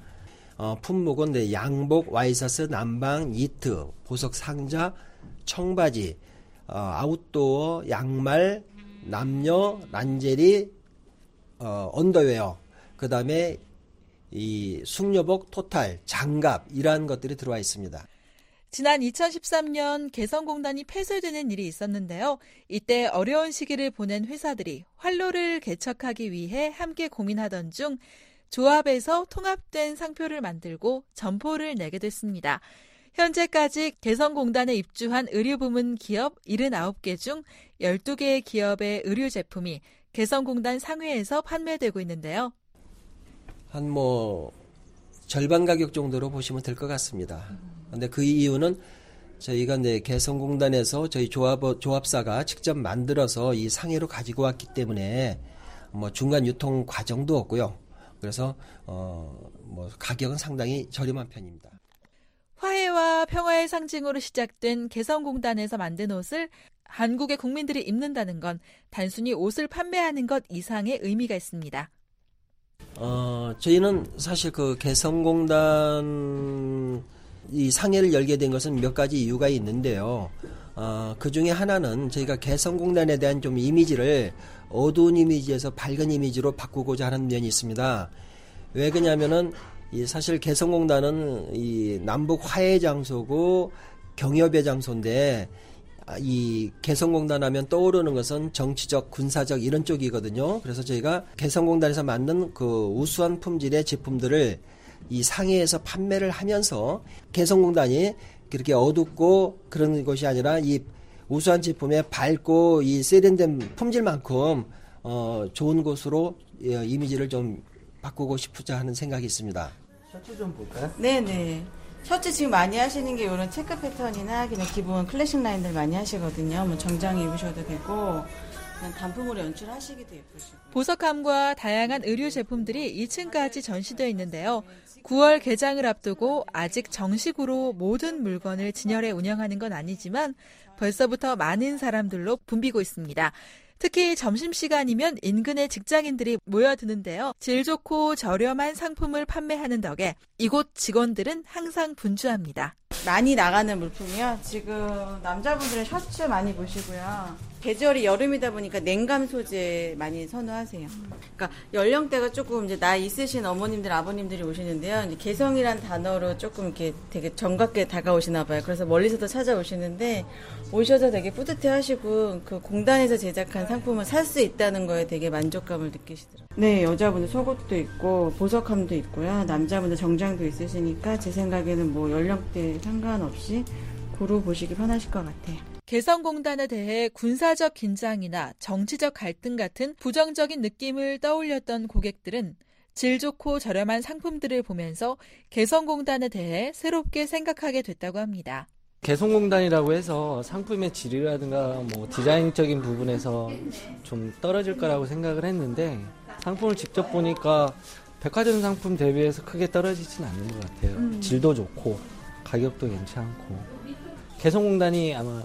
Speaker 18: 품목은 양복, 와이셔츠, 남방, 니트, 보석 상자, 청바지, 아웃도어, 양말, 남녀, 란제리, 언더웨어, 그 다음에 이 숙녀복, 토탈, 장갑 이러한 것들이 들어와 있습니다.
Speaker 17: 지난 2013년 개성공단이 폐쇄되는 일이 있었는데요. 이때 어려운 시기를 보낸 회사들이 활로를 개척하기 위해 함께 고민하던 중 조합에서 통합된 상표를 만들고 점포를 내게 됐습니다. 현재까지 개성공단에 입주한 의류부문 기업 79개 중 12개의 기업의 의류 제품이 개성공단 상회에서 판매되고 있는데요.
Speaker 18: 한 절반 가격 정도로 보시면 될 것 같습니다. 근데 그 이유는 저희가 개성공단에서 저희 조합사가 직접 만들어서 이 상해로 가지고 왔기 때문에 중간 유통 과정도 없고요. 그래서 가격은 상당히 저렴한 편입니다.
Speaker 17: 화해와 평화의 상징으로 시작된 개성공단에서 만든 옷을 한국의 국민들이 입는다는 건 단순히 옷을 판매하는 것 이상의 의미가 있습니다.
Speaker 18: 저희는 사실 그 개성공단 이 상해를 열게 된 것은 몇 가지 이유가 있는데요. 그 중에 하나는 저희가 개성공단에 대한 좀 이미지를 어두운 이미지에서 밝은 이미지로 바꾸고자 하는 면이 있습니다. 왜 그러냐면은 사실 개성공단은 이 남북 화해 장소고 경협의 장소인데 이 개성공단 하면 떠오르는 것은 정치적, 군사적 이런 쪽이거든요. 그래서 저희가 개성공단에서 만든 그 우수한 품질의 제품들을 이 상해에서 판매를 하면서 개성공단이 그렇게 어둡고 그런 것이 아니라 이 우수한 제품에 밝고 이 세련된 품질만큼 좋은 곳으로 이미지를 좀 바꾸고 싶자 하는 생각이 있습니다.
Speaker 15: 셔츠 좀 볼까요?
Speaker 16: 네네. 셔츠 지금 많이 하시는 게 이런 체크 패턴이나 그냥 기본 클래식 라인들 많이 하시거든요. 정장 입으셔도 되고 그냥 단품으로 연출하시기도 예쁘시고.
Speaker 17: 보석함과 다양한 의류 제품들이 2층까지 전시되어 있는데요. 9월 개장을 앞두고 아직 정식으로 모든 물건을 진열해 운영하는 건 아니지만 벌써부터 많은 사람들로 붐비고 있습니다. 특히 점심시간이면 인근의 직장인들이 모여드는데요. 질 좋고 저렴한 상품을 판매하는 덕에 이곳 직원들은 항상 분주합니다.
Speaker 16: 많이 나가는 물품이요. 지금 남자분들은 셔츠 많이 보시고요. 계절이 여름이다 보니까 냉감 소재 많이 선호하세요. 그러니까 연령대가 조금 이제 나이 있으신 어머님들, 아버님들이 오시는데요. 이제 개성이란 단어로 조금 이렇게 되게 정겹게 다가오시나 봐요. 그래서 멀리서도 찾아오시는데 오셔서 되게 뿌듯해하시고 그 공단에서 제작한 상품을 살 수 있다는 거에 되게 만족감을 느끼시더라고요. 네, 여자분들 속옷도 있고 보석함도 있고요. 남자분들 정장도 있으시니까 제 생각에는 연령대 상관없이 고루 보시기 편하실 것 같아요.
Speaker 17: 개성공단에 대해 군사적 긴장이나 정치적 갈등 같은 부정적인 느낌을 떠올렸던 고객들은 질 좋고 저렴한 상품들을 보면서 개성공단에 대해 새롭게 생각하게 됐다고 합니다.
Speaker 15: 개성공단이라고 해서 상품의 질이라든가 디자인적인 부분에서 좀 떨어질 거라고 생각을 했는데 상품을 직접 보니까 백화점 상품 대비해서 크게 떨어지진 않는 것 같아요. 질도 좋고 가격도 괜찮고 개성공단이 아마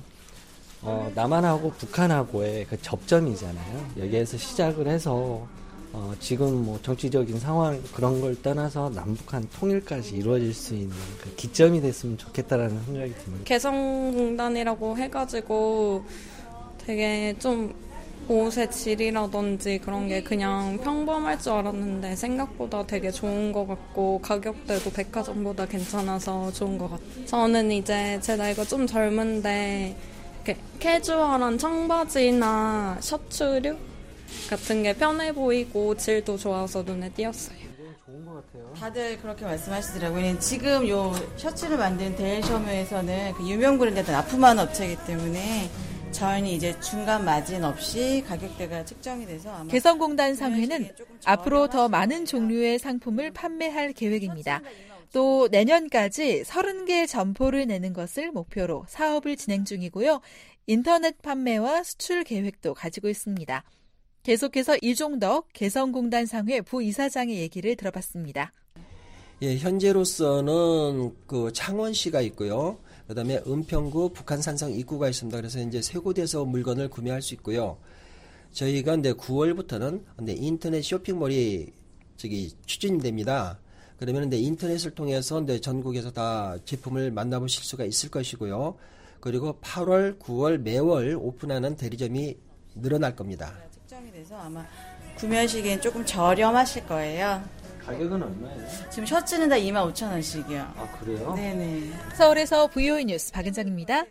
Speaker 15: 남한하고 북한하고의 그 접점이잖아요. 여기에서 시작을 해서 지금 정치적인 상황 그런 걸 떠나서 남북한 통일까지 이루어질 수 있는 그 기점이 됐으면 좋겠다라는 생각이 듭니다.
Speaker 19: 개성공단이라고 해가지고 되게 좀 옷의 질이라든지 그런 게 그냥 평범할 줄 알았는데 생각보다 되게 좋은 것 같고 가격대도 백화점보다 괜찮아서 좋은 것 같아요. 저는 이제 제 나이가 좀 젊은데 이렇게 캐주얼한 청바지나 셔츠류 같은 게 편해 보이고 질도 좋아서 눈에 띄었어요.
Speaker 15: 좋은 것 같아요.
Speaker 16: 다들 그렇게 말씀하시더라고요. 지금 요 셔츠를 만든 데일셔머에서는 그 유명 브랜드는 납품한 업체이기 때문에 저희는 이제 중간 마진 없이 가격대가 측정이 돼서 아마
Speaker 17: 개성공단 상회는 앞으로 더 많은 종류의 상품을 판매할 계획입니다. 또 내년까지 30개 점포를 내는 것을 목표로 사업을 진행 중이고요. 인터넷 판매와 수출 계획도 가지고 있습니다. 계속해서 이종덕 개성공단 상회 부이사장의 얘기를 들어봤습니다.
Speaker 18: 예, 현재로서는 그 창원시가 있고요. 그다음에 은평구 북한산성 입구가 있습니다. 그래서 이제 세 곳에서 물건을 구매할 수 있고요. 저희가 이제 9월부터는 인터넷 쇼핑몰이 추진됩니다. 그러면 이제 인터넷을 통해서 이제 전국에서 다 제품을 만나보실 수가 있을 것이고요. 그리고 8월, 9월 매월 오픈하는 대리점이 늘어날 겁니다.
Speaker 16: 측정이 돼서 아마 구매하시기엔 조금 저렴하실 거예요.
Speaker 15: 가격은 얼마예요?
Speaker 16: 지금 셔츠는 다 25,000원씩이요.
Speaker 15: 아, 그래요?
Speaker 16: 네네.
Speaker 17: 서울에서 VOE 뉴스 박은정입니다.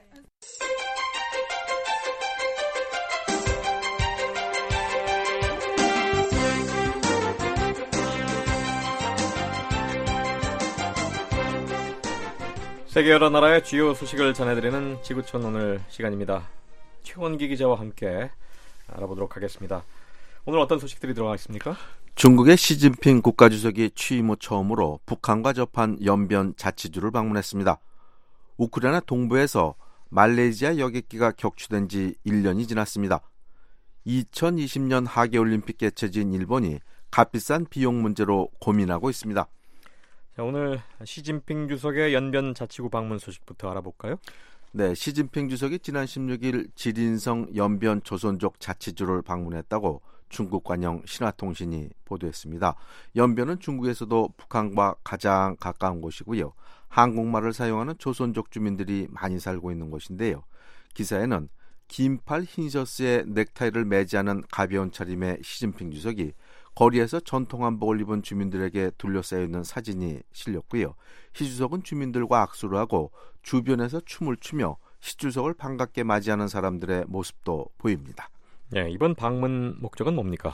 Speaker 4: 세계 여러 나라의 주요 소식을 전해드리는 지구촌 오늘 시간입니다. 최원기 기자와 함께 알아보도록 하겠습니다. 오늘 어떤 소식들이 들어가 있습니까?
Speaker 20: 중국의 시진핑 국가주석이 취임 후 처음으로 북한과 접한 연변 자치주를 방문했습니다. 우크라이나 동부에서 말레이시아 여객기가 격추된 지 1년이 지났습니다. 2020년 하계올림픽 개최지인 일본이 값비싼 비용 문제로 고민하고 있습니다.
Speaker 4: 자, 오늘 시진핑 주석의 연변 자치구 방문 소식부터 알아볼까요?
Speaker 20: 네, 시진핑 주석이 지난 16일 지린성 연변 조선족 자치주를 방문했다고 중국 관영 신화통신이 보도했습니다. 연변은 중국에서도 북한과 가장 가까운 곳이고요. 한국말을 사용하는 조선족 주민들이 많이 살고 있는 곳인데요. 기사에는 긴팔 흰 셔츠에 넥타이를 매지 않은 가벼운 차림의 시진핑 주석이 거리에서 전통 한복을 입은 주민들에게 둘러싸여 있는 사진이 실렸고요. 시 주석은 주민들과 악수를 하고 주변에서 춤을 추며 시 주석을 반갑게 맞이하는 사람들의 모습도 보입니다.
Speaker 4: 네, 이번 방문 목적은 뭡니까?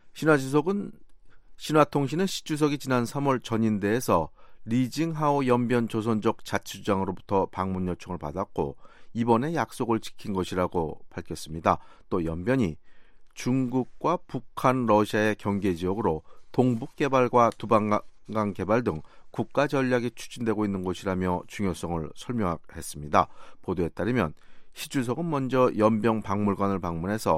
Speaker 20: 신화통신은 시 주석이 지난 3월 전인대에서 리징하오 연변 조선족 자치주장으로부터 방문 요청을 받았고 이번에 약속을 지킨 것이라고 밝혔습니다. 또 연변이 중국과 북한, 러시아의 경계 지역으로 동북 개발과 두방강 개발 등 국가 전략이 추진되고 있는 곳이라며 중요성을 설명했습니다. 보도에 따르면 시 주석은 먼저 연변 박물관을 방문해서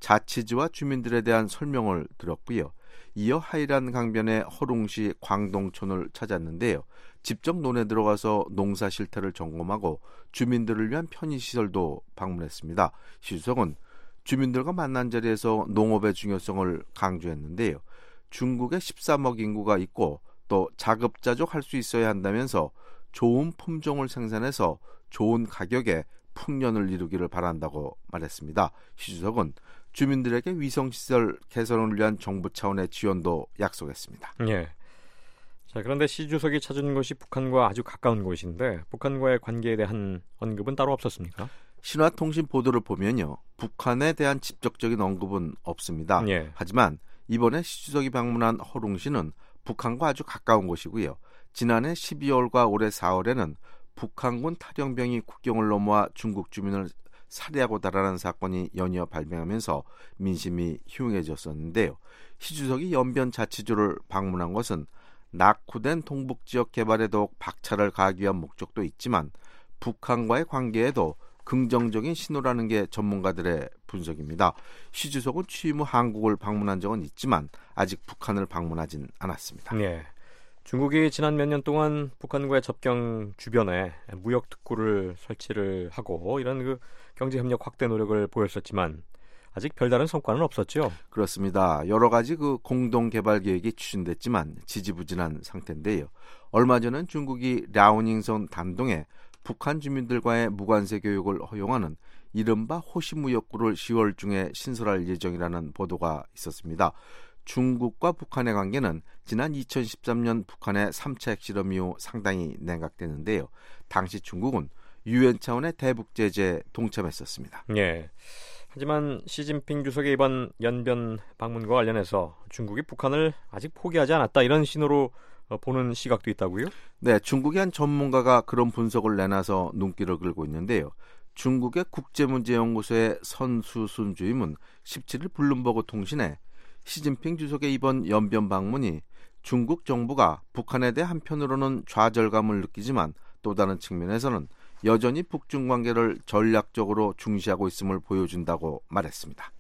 Speaker 20: 자치지와 주민들에 대한 설명을 들었고요. 이어 하이란 강변의 허룽시 광동촌을 찾았는데요. 직접 논에 들어가서 농사 실태를 점검하고 주민들을 위한 편의시설도 방문했습니다. 시 주석은 주민들과 만난 자리에서 농업의 중요성을 강조했는데요. 중국에 13억 인구가 있고 또 자급자족 할 수 있어야 한다면서 좋은 품종을 생산해서 좋은 가격에 풍년을 이루기를 바란다고 말했습니다. 시 주석은 주민들에게 위성시설 개선을 위한 정부 차원의 지원도 약속했습니다.
Speaker 4: 예. 자, 그런데 시 주석이 찾은 곳이 북한과 아주 가까운 곳인데 북한과의 관계에 대한 언급은 따로 없었습니까?
Speaker 20: 신화통신 보도를 보면요. 북한에 대한 직접적인 언급은 없습니다.
Speaker 4: 예.
Speaker 20: 하지만 이번에 시 주석이 방문한 허룽시는 북한과 아주 가까운 곳이고요. 지난해 12월과 올해 4월에는 북한군 탈영병이 국경을 넘어와 중국 주민을 살해하고 달아난 사건이 연이어 발생하면서 민심이 흉해졌었는데요. 시 주석이 연변 자치주를 방문한 것은 낙후된 동북지역 개발에 더욱 박차를 가하기 위한 목적도 있지만 북한과의 관계에도 긍정적인 신호라는 게 전문가들의 분석입니다. 시 주석은 취임 후 한국을 방문한 적은 있지만 아직 북한을 방문하진 않았습니다.
Speaker 4: 네. 중국이 지난 몇 년 동안 북한과의 접경 주변에 무역 특구를 설치를 하고 이런 그 경제 협력 확대 노력을 보였었지만 아직 별다른 성과는 없었죠.
Speaker 20: 그렇습니다. 여러 가지 그 공동 개발 계획이 추진됐지만 지지부진한 상태인데요. 얼마 전엔 중국이 랴오닝성 단동에 북한 주민들과의 무관세 교육을 허용하는 이른바 호시무역구를 10월 중에 신설할 예정이라는 보도가 있었습니다. 중국과 북한의 관계는 지난 2013년 북한의 3차 핵실험 이후 상당히 냉각됐는데요. 당시 중국은 유엔 차원의 대북 제재에 동참했었습니다.
Speaker 4: 예. 하지만 시진핑 주석의 이번 연변 방문과 관련해서 중국이 북한을 아직 포기하지 않았다 이런 신호로 보는 시각도 있다고요?
Speaker 20: 네, 중국의 한 전문가가 그런 분석을 내놔서 눈길을 끌고 있는데요. 중국의 국제문제연구소의 선수순 주임은 17일 블룸버그 통신에 시진핑 주석의 이번 연변 방문이 중국 정부가 북한에 대해 한편으로는 좌절감을 느끼지만 또 다른 측면에서는 여전히 북중 관계를 전략적으로 중시하고 있음을 보여준다고 말했습니다.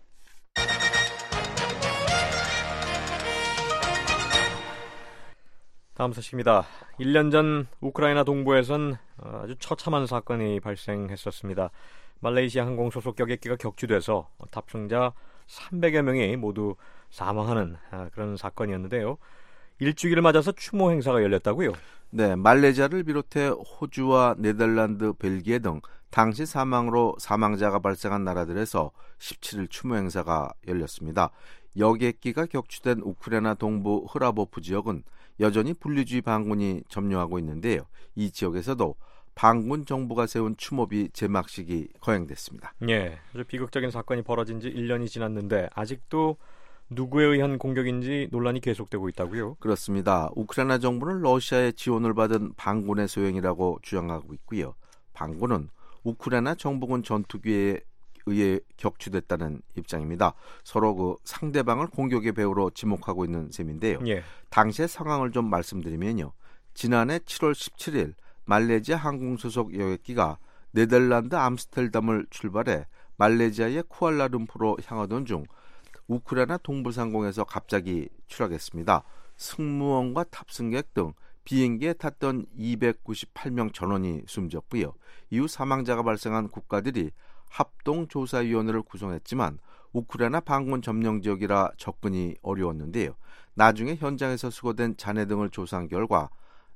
Speaker 4: 다음 소식입니다. 1년 전 우크라이나 동부에선 아주 처참한 사건이 발생했었습니다. 말레이시아 항공 소속 여객기가 격추돼서 탑승자 300여 명이 모두 사망하는 그런 사건이었는데요. 일주기를 맞아서 추모 행사가 열렸다고요?
Speaker 20: 네, 말레이시아를 비롯해 호주와 네덜란드, 벨기에 등 당시 사망자가 발생한 나라들에서 17일 추모 행사가 열렸습니다. 여객기가 격추된 우크라이나 동부 흐라보프 지역은 여전히 분리주의 반군이 점령하고 있는데요. 이 지역에서도 반군 정부가 세운 추모비 제막식이 거행됐습니다.
Speaker 4: 예, 아주 비극적인 사건이 벌어진 지 1년이 지났는데 아직도 누구에 의한 공격인지 논란이 계속되고 있다고요?
Speaker 20: 그렇습니다. 우크라이나 정부는 러시아의 지원을 받은 반군의 소행이라고 주장하고 있고요. 반군은 우크라이나 정부군 전투기에 의해 격추됐다는 입장입니다. 서로 그 상대방을 공격의 배후로 지목하고 있는 셈인데요.
Speaker 4: 예.
Speaker 20: 당시의 상황을 좀 말씀드리면요. 지난해 7월 17일 말레이시아 항공 소속 여객기가 네덜란드 암스테르담을 출발해 말레이시아의 쿠알라룸푸르로 향하던 중 우크라이나 동부상공에서 갑자기 추락했습니다. 승무원과 탑승객 등 비행기에 탔던 298명 전원이 숨졌고요. 이후 사망자가 발생한 국가들이 합동조사위원회를 구성했지만 우크라이나 반군 점령 지역이라 접근이 어려웠는데요. 나중에 현장에서 수거된 잔해 등을 조사한 결과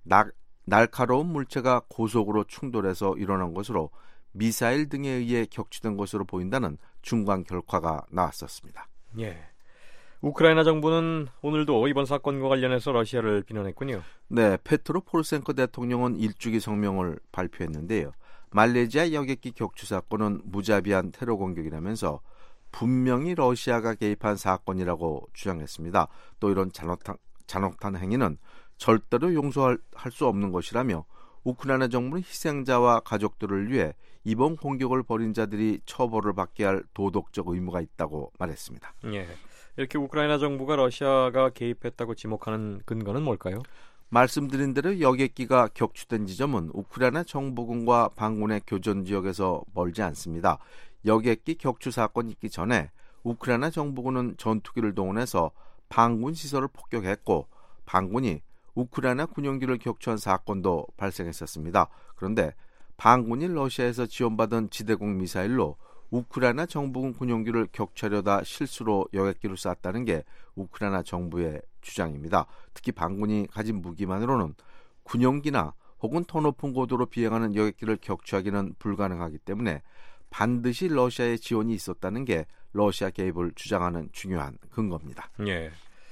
Speaker 20: 날카로운 물체가 고속으로 충돌해서 일어난 것으로 미사일 등에 의해 격추된 것으로 보인다는 중간 결과가 나왔었습니다.
Speaker 4: 예. 우크라이나 정부는 오늘도 이번 사건과 관련해서 러시아를 비난했군요.
Speaker 20: 네, 페트로 포르셴코 대통령은 일주기 성명을 발표했는데요. 말레이시아 여객기 격추 사건은 무자비한 테러 공격이라면서 분명히 러시아가 개입한 사건이라고 주장했습니다. 또 이런 잔혹한 행위는 절대로 용서할 수 없는 것이라며 우크라이나 정부는 희생자와 가족들을 위해 이번 공격을 벌인 자들이 처벌을 받게 할 도덕적 의무가 있다고 말했습니다.
Speaker 4: 예. 이렇게 우크라이나 정부가 러시아가 개입했다고 지목하는 근거는 뭘까요?
Speaker 20: 말씀드린 대로 여객기가 격추된 지점은 우크라이나 정부군과 반군의 교전 지역에서 멀지 않습니다. 여객기 격추 사건이 있기 전에 우크라이나 정부군은 전투기를 동원해서 반군 시설을 폭격했고 반군이 우크라이나 군용기를 격추한 사건도 발생했었습니다. 그런데 반군이 러시아에서 지원받은 지대공 미사일로 우크라이나 정부군 군용기를 격추하려다 실수로 여객기로 쐈다는 게 우크라이나 정부의 주장입니다. 특히 반군이 가진 무기만으로는 군용기나 혹은 더 높은 고도로 비행하는 여객기를 격추하기는 불가능하기 때문에 반드시 러시아의 지원이 있었다는 게 러시아 개입을 주장하는 중요한 근거입니다.
Speaker 4: 예.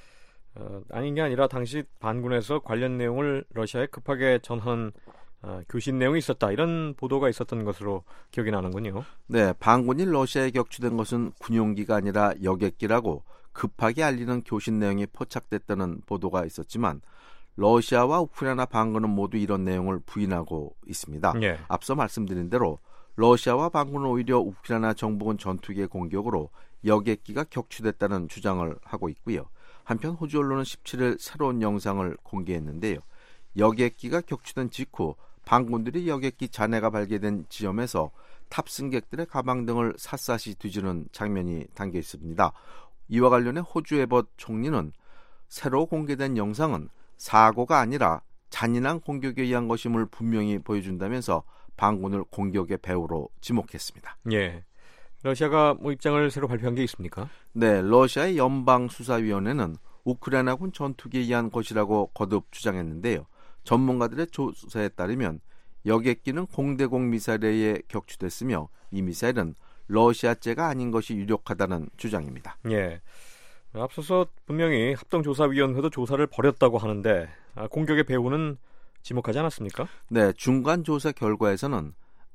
Speaker 4: 아닌 게 아니라 당시 반군에서 관련 내용을 러시아에 급하게 전한 교신 내용이 있었다 이런 보도가 있었던 것으로 기억이 나는군요.
Speaker 20: 네, 반군이 러시아에 격추된 것은 군용기가 아니라 여객기라고 급하게 알리는 교신 내용이 포착됐다는 보도가 있었지만 러시아와 우크라이나 반군은 모두 이런 내용을 부인하고 있습니다.
Speaker 4: 예.
Speaker 20: 앞서 말씀드린 대로 러시아와 반군은 오히려 우크라이나 정부군 전투기의 공격으로 여객기가 격추됐다는 주장을 하고 있고요. 한편 호주 언론은 17일 새로운 영상을 공개했는데요. 여객기가 격추된 직후 반군들이 여객기 잔해가 발견된 지점에서 탑승객들의 가방 등을 샅샅이 뒤지는 장면이 담겨 있습니다. 이와 관련해 호주 에벗 총리는 새로 공개된 영상은 사고가 아니라 잔인한 공격에 의한 것임을 분명히 보여준다면서 반군을 공격의 배후로 지목했습니다.
Speaker 4: 예. 러시아가 입장을 새로 발표한 게 있습니까?
Speaker 20: 네, 러시아의 연방수사위원회는 우크라이나군 전투기에 의한 것이라고 거듭 주장했는데요. 전문가들의 조사에 따르면 여객기는 공대공 미사일에 의해 격추됐으며 이 미사일은 러시아제가 아닌 것이 유력하다는 주장입니다.
Speaker 4: 예. 앞서서 분명히 합동조사위원회도 조사를 벌였다고 하는데 공격의 배후는 지목하지 않았습니까?
Speaker 20: 네, 중간 조사 결과에서는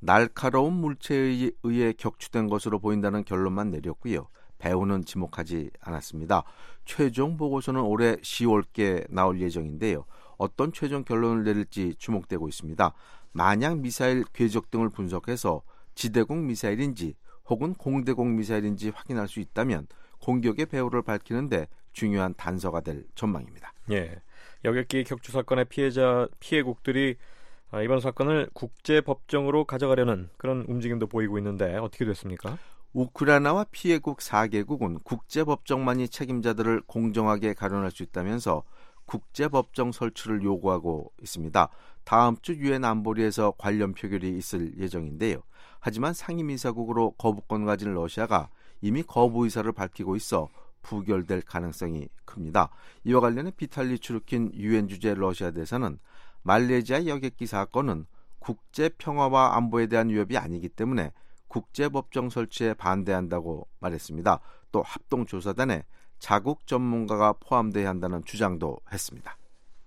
Speaker 20: 날카로운 물체에 의해 격추된 것으로 보인다는 결론만 내렸고요. 배후는 지목하지 않았습니다. 최종 보고서는 올해 10월께 나올 예정인데요. 어떤 최종 결론을 내릴지 주목되고 있습니다. 만약 미사일 궤적 등을 분석해서 지대공 미사일인지 혹은 공대공 미사일인지 확인할 수 있다면 공격의 배후를 밝히는데 중요한 단서가 될 전망입니다.
Speaker 4: 예, 여객기 격추 사건의 피해국들이 이번 사건을 국제법정으로 가져가려는 그런 움직임도 보이고 있는데 어떻게 됐습니까?
Speaker 20: 우크라이나와 피해국 4개국은 국제법정만이 책임자들을 공정하게 가려낼 수 있다면서 국제법정 설치를 요구하고 있습니다. 다음 주 유엔 안보리에서 관련 표결이 있을 예정인데요. 하지만 상임이사국으로 거부권 가진 러시아가 이미 거부 의사를 밝히고 있어 부결될 가능성이 큽니다. 이와 관련해 비탈리 추르킨 유엔 주재 러시아 대사는 말레이시아 여객기 사건은 국제 평화와 안보에 대한 위협이 아니기 때문에 국제법정 설치에 반대한다고 말했습니다. 또 합동조사단에 자국 전문가가 포함돼야 한다는 주장도 했습니다.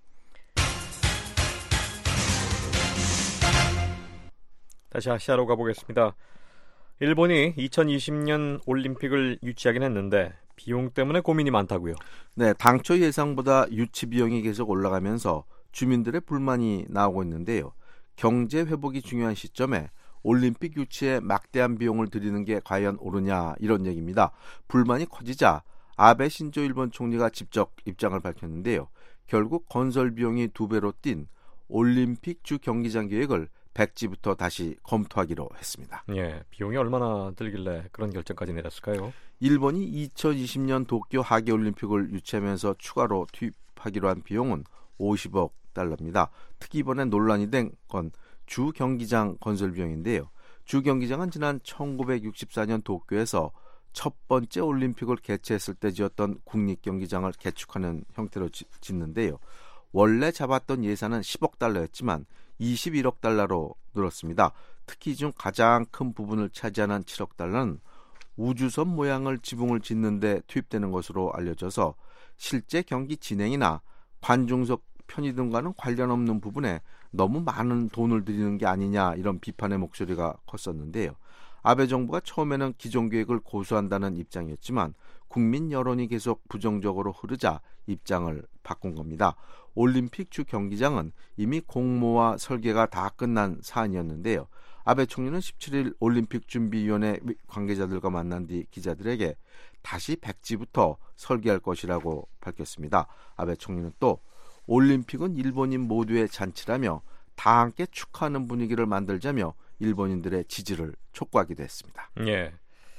Speaker 4: 다시 아시아로 가보겠습니다. 일본이 2020년 올림픽을 유치하긴 했는데 비용 때문에 고민이 많다고요?
Speaker 20: 네, 당초 예상보다 유치 비용이 계속 올라가면서 주민들의 불만이 나오고 있는데요. 경제 회복이 중요한 시점에 올림픽 유치에 막대한 비용을 들이는 게 과연 옳으냐 이런 얘기입니다. 불만이 커지자 아베 신조 일본 총리가 직접 입장을 밝혔는데요. 결국 건설 비용이 2배로 뛴 올림픽 주 경기장 계획을 백지부터 다시 검토하기로 했습니다.
Speaker 4: 예, 비용이 얼마나 들길래 그런 결정까지 내렸을까요?
Speaker 20: 일본이 2020년 도쿄 하계올림픽을 유치하면서 추가로 투입하기로 한 비용은 50억 달러입니다. 특히 이번에 논란이 된 건 주 경기장 건설 비용인데요. 주 경기장은 지난 1964년 도쿄에서 첫 번째 올림픽을 개최했을 때 지었던 국립경기장을 개축하는 형태로 짓는데요. 원래 잡았던 예산은 10억 달러였지만 21억 달러로 늘었습니다. 특히 이 중 가장 큰 부분을 차지하는 7억 달러는 우주선 모양을 지붕을 짓는 데 투입되는 것으로 알려져서 실제 경기 진행이나 관중석 편의 등과는 관련 없는 부분에 너무 많은 돈을 들이는 게 아니냐 이런 비판의 목소리가 컸었는데요. 아베 정부가 처음에는 기존 계획을 고수한다는 입장이었지만 국민 여론이 계속 부정적으로 흐르자 입장을 바꾼 겁니다. 올림픽 주 경기장은 이미 공모와 설계가 다 끝난 사안이었는데요. 아베 총리는 17일 올림픽 준비위원회 관계자들과 만난 뒤 기자들에게 다시 백지부터 설계할 것이라고 밝혔습니다. 아베 총리는 또 올림픽은 일본인 모두의 잔치라며 다 함께 축하하는 분위기를 만들자며 일본인들의 지지를 촉구하기도 했습니다.
Speaker 4: 예,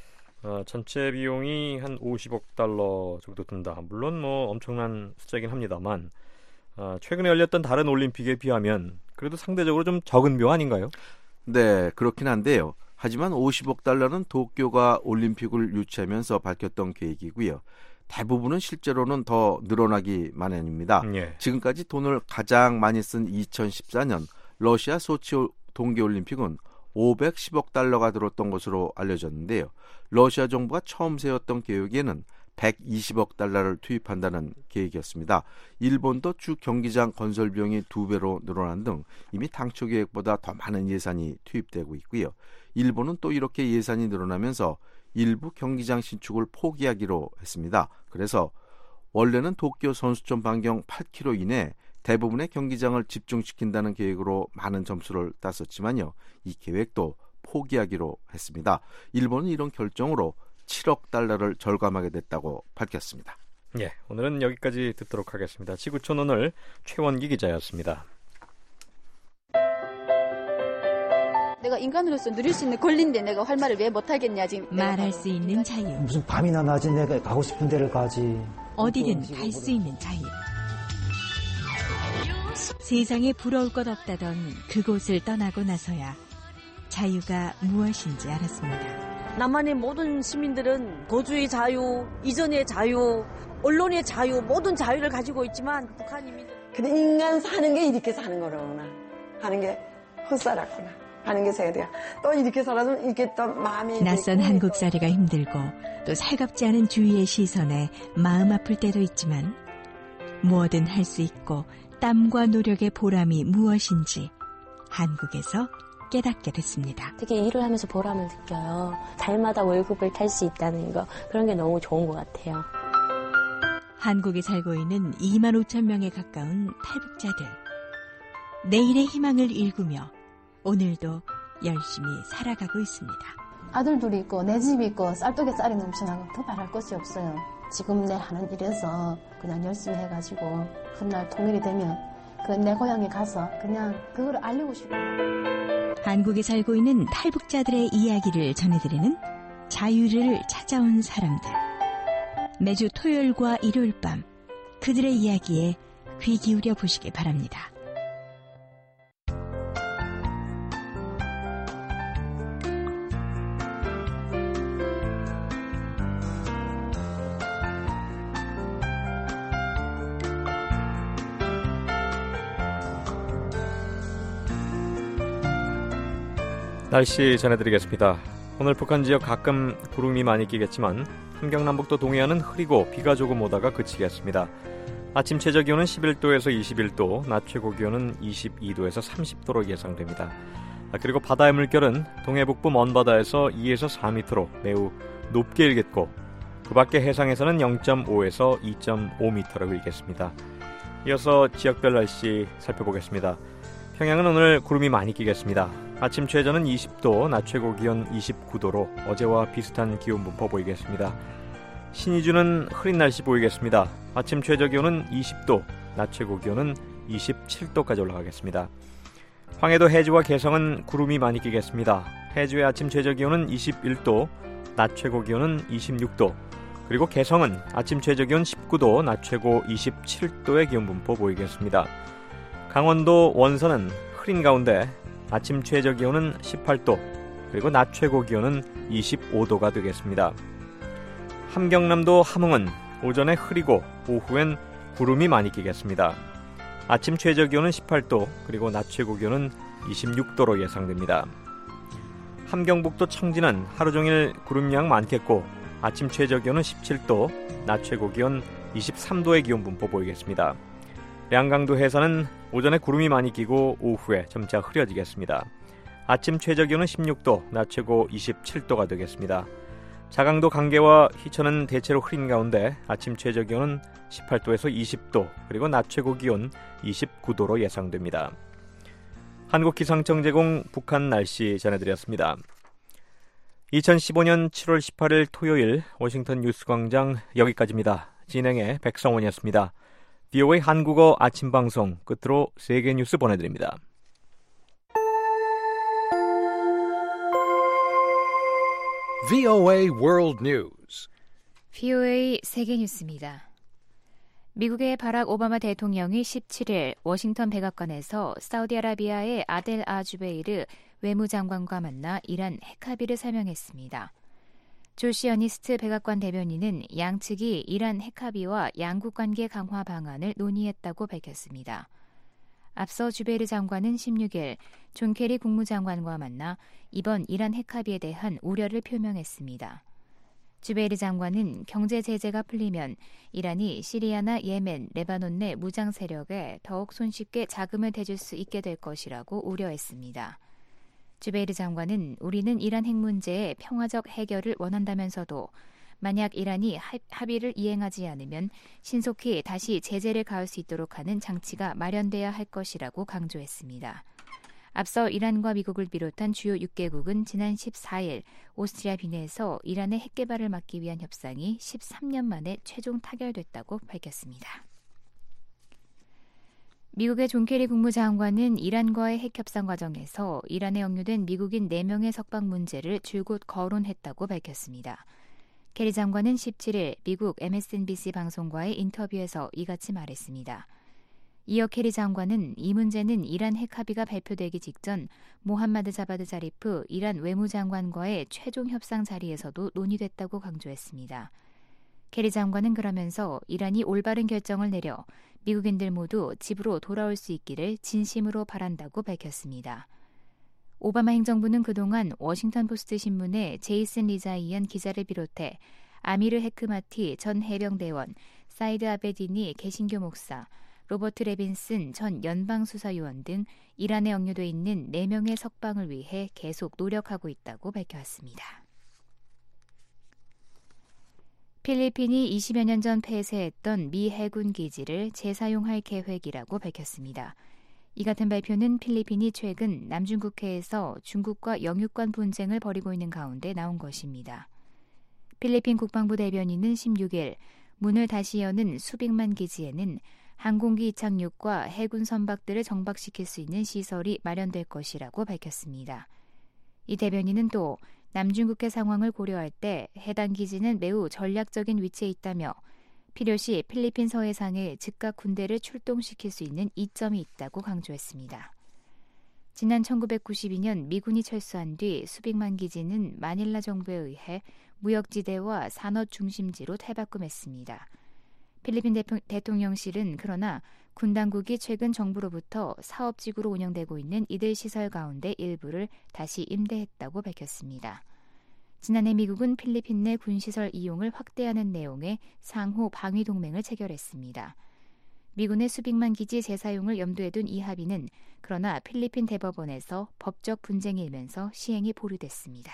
Speaker 4: 전체 비용이 한 50억 달러 정도 든다. 물론 엄청난 숫자이긴 합니다만 최근에 열렸던 다른 올림픽에 비하면 그래도 상대적으로 좀 적은 비용 아닌가요?
Speaker 20: 네, 그렇긴 한데요. 하지만 50억 달러는 도쿄가 올림픽을 유치하면서 밝혔던 계획이고요. 대부분은 실제로는 더 늘어나기 마련입니다.
Speaker 4: 예.
Speaker 20: 지금까지 돈을 가장 많이 쓴 2014년 러시아 소치 동계올림픽은 510억 달러가 들었던 것으로 알려졌는데요. 러시아 정부가 처음 세웠던 계획에는 120억 달러를 투입한다는 계획이었습니다. 일본도 주 경기장 건설 비용이 2배로 늘어난 등 이미 당초 계획보다 더 많은 예산이 투입되고 있고요. 일본은 또 이렇게 예산이 늘어나면서 일부 경기장 신축을 포기하기로 했습니다. 그래서 원래는 도쿄 선수촌 반경 8km 이내 대부분의 경기장을 집중시킨다는 계획으로 많은 점수를 땄었지만요. 이 계획도 포기하기로 했습니다. 일본은 이런 결정으로 7억 달러를 절감하게 됐다고 밝혔습니다.
Speaker 4: 예, 오늘은 여기까지 듣도록 하겠습니다. 지구촌 오늘 최원기 기자였습니다.
Speaker 21: 내가 인간으로서 누릴 수 있는 권리인데 내가 할 말을 왜 못하겠냐 지금.
Speaker 22: 말할 수 있는 자유.
Speaker 23: 무슨 밤이나 낮에 내가 가고 싶은 데를 가지.
Speaker 22: 어디든 갈 수 있는 자유. 세상에 부러울 것 없다던 그곳을 떠나고 나서야 자유가 무엇인지 알았습니다.
Speaker 24: 남한의 모든 시민들은 거주의 자유, 이전의 자유, 언론의 자유, 모든 자유를 가지고 있지만 북한 이민들.
Speaker 25: 근데 인간 사는 게 이렇게 사는 거로구나 하는 게 헛살았구나 하는 게 생각돼요. 또 이렇게 살아서 이렇게 또 마음이
Speaker 22: 낯선 한국살이가 힘들고 또 살갑지 않은 주위의 시선에 마음 아플 때도 있지만 뭐든 할 수 있고 땀과 노력의 보람이 무엇인지 한국에서 깨닫게 됐습니다.
Speaker 1: 되게 일을 하면서 보람을 느껴요. 달마다 월급을 탈 수 있다는 거, 그런 게 너무 좋은 것 같아요.
Speaker 22: 한국에 살고 있는 2만 5천 명에 가까운 탈북자들. 내일의 희망을 일구며 오늘도 열심히 살아가고 있습니다.
Speaker 5: 아들 둘이 있고 내 집이 있고 쌀떡에 쌀이 넘치나고 더 바랄 것이 없어요. 지금 내 하는 일에서 그냥 열심히 해가지고 훗날 통일이 되면 그 내 고향에 가서 그냥 그걸 알리고 싶어요.
Speaker 22: 한국에 살고 있는 탈북자들의 이야기를 전해드리는 자유를 찾아온 사람들. 매주 토요일과 일요일 밤 그들의 이야기에 귀 기울여 보시기 바랍니다.
Speaker 4: 날씨 전해드리겠습니다. 오늘 북한 지역 가끔 구름이 많이 끼겠지만 함경남북도 동해안은 흐리고 비가 조금 오다가 그치겠습니다. 아침 최저 기온은 11도에서 21도, 낮 최고 기온은 22도에서 30도로 예상됩니다. 그리고 바다의 물결은 동해 북부 먼바다에서 2에서 4m로 매우 높게 일겠고 그 밖에 해상에서는 0.5에서 2.5m로 일겠습니다. 이어서 지역별 날씨 살펴보겠습니다. 평양은 오늘 구름이 많이 끼겠습니다. 아침 최저는 20도, 낮 최고 기온 29도로 어제와 비슷한 기온 분포 보이겠습니다. 신의주는 흐린 날씨 보이겠습니다. 아침 최저 기온은 20도, 낮 최고 기온은 27도까지 올라가겠습니다. 황해도 해주와 개성은 구름이 많이 끼겠습니다. 해주의 아침 최저 기온은 21도, 낮 최고 기온은 26도, 그리고 개성은 아침 최저 기온 19도, 낮 최고 27도의 기온 분포 보이겠습니다. 강원도 원산은 흐린 가운데 아침 최저 기온은 18도, 그리고 낮 최고 기온은 25도가 되겠습니다. 함경남도 함흥은 오전에 흐리고 오후엔 구름이 많이 끼겠습니다. 아침 최저 기온은 18도, 그리고 낮 최고 기온은 26도로 예상됩니다. 함경북도 청진은 하루 종일 구름량 많겠고 아침 최저 기온은 17도, 낮 최고 기온 23도의 기온 분포 보이겠습니다. 양강도 해산은 오전에 구름이 많이 끼고 오후에 점차 흐려지겠습니다. 아침 최저 기온은 16도, 낮 최고 27도가 되겠습니다. 자강도 강계와 희천은 대체로 흐린 가운데 아침 최저 기온은 18도에서 20도, 그리고 낮 최고 기온 29도로 예상됩니다. 한국기상청 제공 북한 날씨 전해드렸습니다. 2015년 7월 18일 토요일 워싱턴 뉴스광장 여기까지입니다. 진행의 백성원이었습니다. VOA 한국어 아침 방송 끝으로 세계 뉴스 보내드립니다.
Speaker 6: VOA World News.
Speaker 2: VOA 세계 뉴스입니다. 미국의 바락 오바마 대통령이 17일 워싱턴 백악관에서 사우디아라비아의 아델 아주베이르 외무장관과 만나 이란 핵합의를 설명했습니다. 조시 어니스트 백악관 대변인은 양측이 이란 핵합의와 양국 관계 강화 방안을 논의했다고 밝혔습니다. 앞서 주베이르 장관은 16일 존 케리 국무장관과 만나 이번 이란 핵합의에 대한 우려를 표명했습니다. 주베이르 장관은 경제 제재가 풀리면 이란이 시리아나 예멘, 레바논 내 무장 세력에 더욱 손쉽게 자금을 대줄 수 있게 될 것이라고 우려했습니다. 주베이르 장관은 우리는 이란 핵 문제의 평화적 해결을 원한다면서도 만약 이란이 합의를 이행하지 않으면 신속히 다시 제재를 가할 수 있도록 하는 장치가 마련돼야 할 것이라고 강조했습니다. 앞서 이란과 미국을 비롯한 주요 6개국은 지난 14일 오스트리아 빈에서 이란의 핵 개발을 막기 위한 협상이 13년 만에 최종 타결됐다고 밝혔습니다. 미국의 존 케리 국무장관은 이란과의 핵 협상 과정에서 이란에 억류된 미국인 4명의 석방 문제를 줄곧 거론했다고 밝혔습니다. 케리 장관은 17일 미국 MSNBC 방송과의 인터뷰에서 이같이 말했습니다. 이어 케리 장관은 이 문제는 이란 핵 합의가 발표되기 직전 모함마드 자바드 자리프 이란 외무장관과의 최종 협상 자리에서도 논의됐다고 강조했습니다. 케리 장관은 그러면서 이란이 올바른 결정을 내려 미국인들 모두 집으로 돌아올 수 있기를 진심으로 바란다고 밝혔습니다. 오바마 행정부는 그동안 워싱턴 포스트 신문의 제이슨 리자이언 기자를 비롯해 아미르 헤크마티 전 해병대원, 사이드 아베디니 개신교 목사, 로버트 레빈슨 전 연방수사요원 등 이란에 억류돼 있는 4명의 석방을 위해 계속 노력하고 있다고 밝혀왔습니다. 필리핀이 20여 년 전 폐쇄했던 미 해군 기지를 재사용할 계획이라고 밝혔습니다. 이 같은 발표는 필리핀이 최근 남중국해에서 중국과 영유권 분쟁을 벌이고 있는 가운데 나온 것입니다. 필리핀 국방부 대변인은 16일 문을 다시 여는 수빅만 기지에는 항공기 이착륙과 해군 선박들을 정박시킬 수 있는 시설이 마련될 것이라고 밝혔습니다. 이 대변인은 또 남중국해 상황을 고려할 때 해당 기지는 매우 전략적인 위치에 있다며 필요시 필리핀 서해상에 즉각 군대를 출동시킬 수 있는 이점이 있다고 강조했습니다. 지난 1992년 미군이 철수한 뒤 수빅만 기지는 마닐라 정부에 의해 무역지대와 산업 중심지로 탈바꿈했습니다. 필리핀 대통령실은 그러나 군 당국이 최근 정부로부터 사업지구로 운영되고 있는 이들 시설 가운데 일부를 다시 임대했다고 밝혔습니다. 지난해 미국은 필리핀 내 군시설 이용을 확대하는 내용의 상호 방위 동맹을 체결했습니다. 미군의 수빅만 기지 재사용을 염두에 둔 이 합의는 그러나 필리핀 대법원에서 법적 분쟁이 일면서 시행이 보류됐습니다.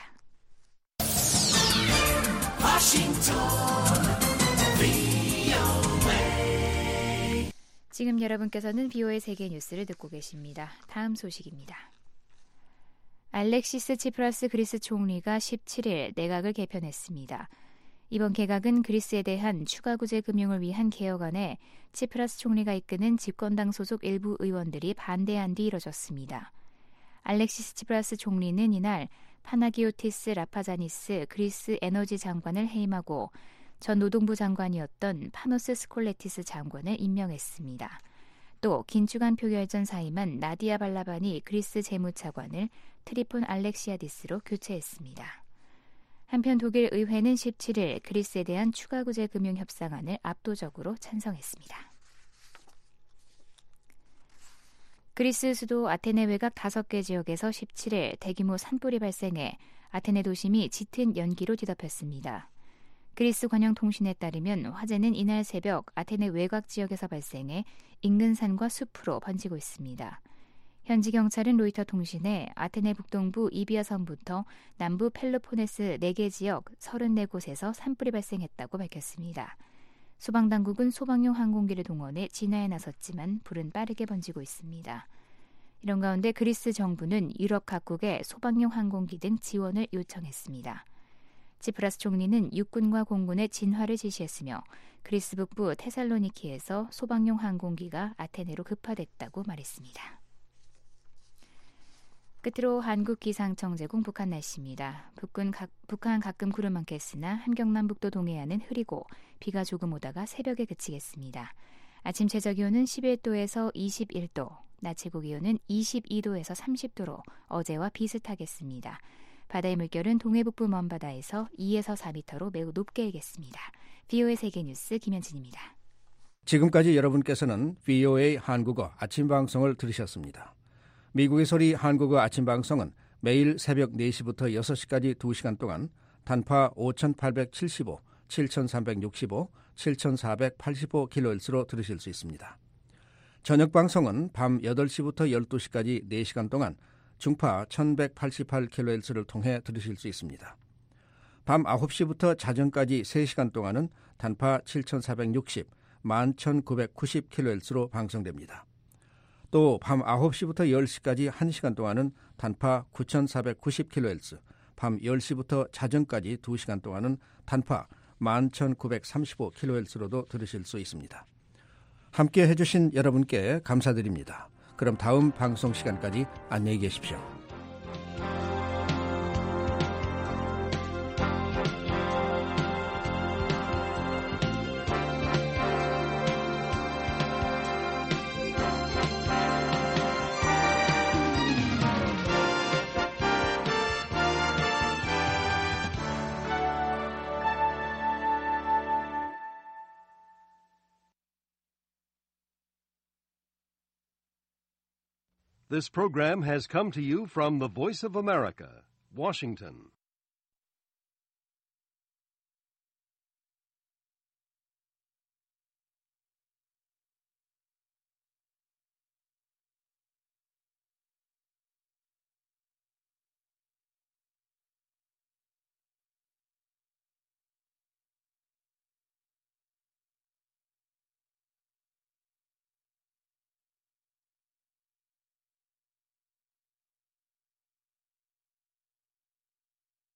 Speaker 2: 지금 여러분께서는 VOA 세계 뉴스를 듣고 계십니다. 다음 소식입니다. 알렉시스 치프라스 그리스 총리가 17일 내각을 개편했습니다. 이번 개각은 그리스에 대한 추가 구제 금융을 위한 개혁안에 치프라스 총리가 이끄는 집권당 소속 일부 의원들이 반대한 뒤 이뤄졌습니다. 알렉시스 치프라스 총리는 이날 파나기오티스 라파자니스 그리스 에너지 장관을 해임하고 전 노동부 장관이었던 파노스 스콜레티스 장관을 임명했습니다. 또 긴축안 표결전 사임한 나디아 발라반이 그리스 재무차관을 트리폰 알렉시아디스로 교체했습니다. 한편 독일 의회는 17일 그리스에 대한 추가 구제 금융 협상안을 압도적으로 찬성했습니다. 그리스 수도 아테네 외곽 5개 지역에서 17일 대규모 산불이 발생해 아테네 도심이 짙은 연기로 뒤덮였습니다. 그리스 관영통신에 따르면 화재는 이날 새벽 아테네 외곽 지역에서 발생해 인근 산과 숲으로 번지고 있습니다. 현지 경찰은 로이터 통신에 아테네 북동부 이비아 섬부터 남부 펠로포네스 4개 지역 34곳에서 산불이 발생했다고 밝혔습니다. 소방당국은 소방용 항공기를 동원해 진화에 나섰지만 불은 빠르게 번지고 있습니다. 이런 가운데 그리스 정부는 유럽 각국에 소방용 항공기 등 지원을 요청했습니다. 치프라스 총리는 육군과 공군의 진화를 지시했으며 그리스 북부 테살로니키에서 소방용 항공기가 아테네로 급파됐다고 말했습니다. 끝으로 한국기상청제공 북한 날씨입니다. 북한 가끔 구름 많겠으나 함경남북도 동해안은 흐리고 비가 조금 오다가 새벽에 그치겠습니다. 아침 최저기온은 11도에서 21도, 낮 최고기온은 22도에서 30도로 어제와 비슷하겠습니다. 바다의 물결은 동해북부 먼바다에서 2에서 4m로 매우 높게 일겠습니다. VOA 세계뉴스 김현진입니다.
Speaker 6: 지금까지 여러분께서는 VOA 한국어 아침 방송을 들으셨습니다. 미국의 소리 한국어 아침 방송은 매일 새벽 4시부터 6시까지 2시간 동안 단파 5875, 7365, 7485kHz로 들으실 수 있습니다. 저녁 방송은 밤 8시부터 12시까지 4시간 동안 중파 1188kHz를 통해 들으실 수 있습니다. 밤 9시부터 자정까지 3시간 동안은 단파 7460, 11990kHz로 방송됩니다. 또 밤 9시부터 10시까지 1시간 동안은 단파 9490kHz, 밤 10시부터 자정까지 2시간 동안은 단파 11935kHz로도 들으실 수 있습니다. 함께 해주신 여러분께 감사드립니다. 그럼 다음 방송 시간까지 안녕히 계십시오.
Speaker 7: This program has come to you from the Voice of America, Washington.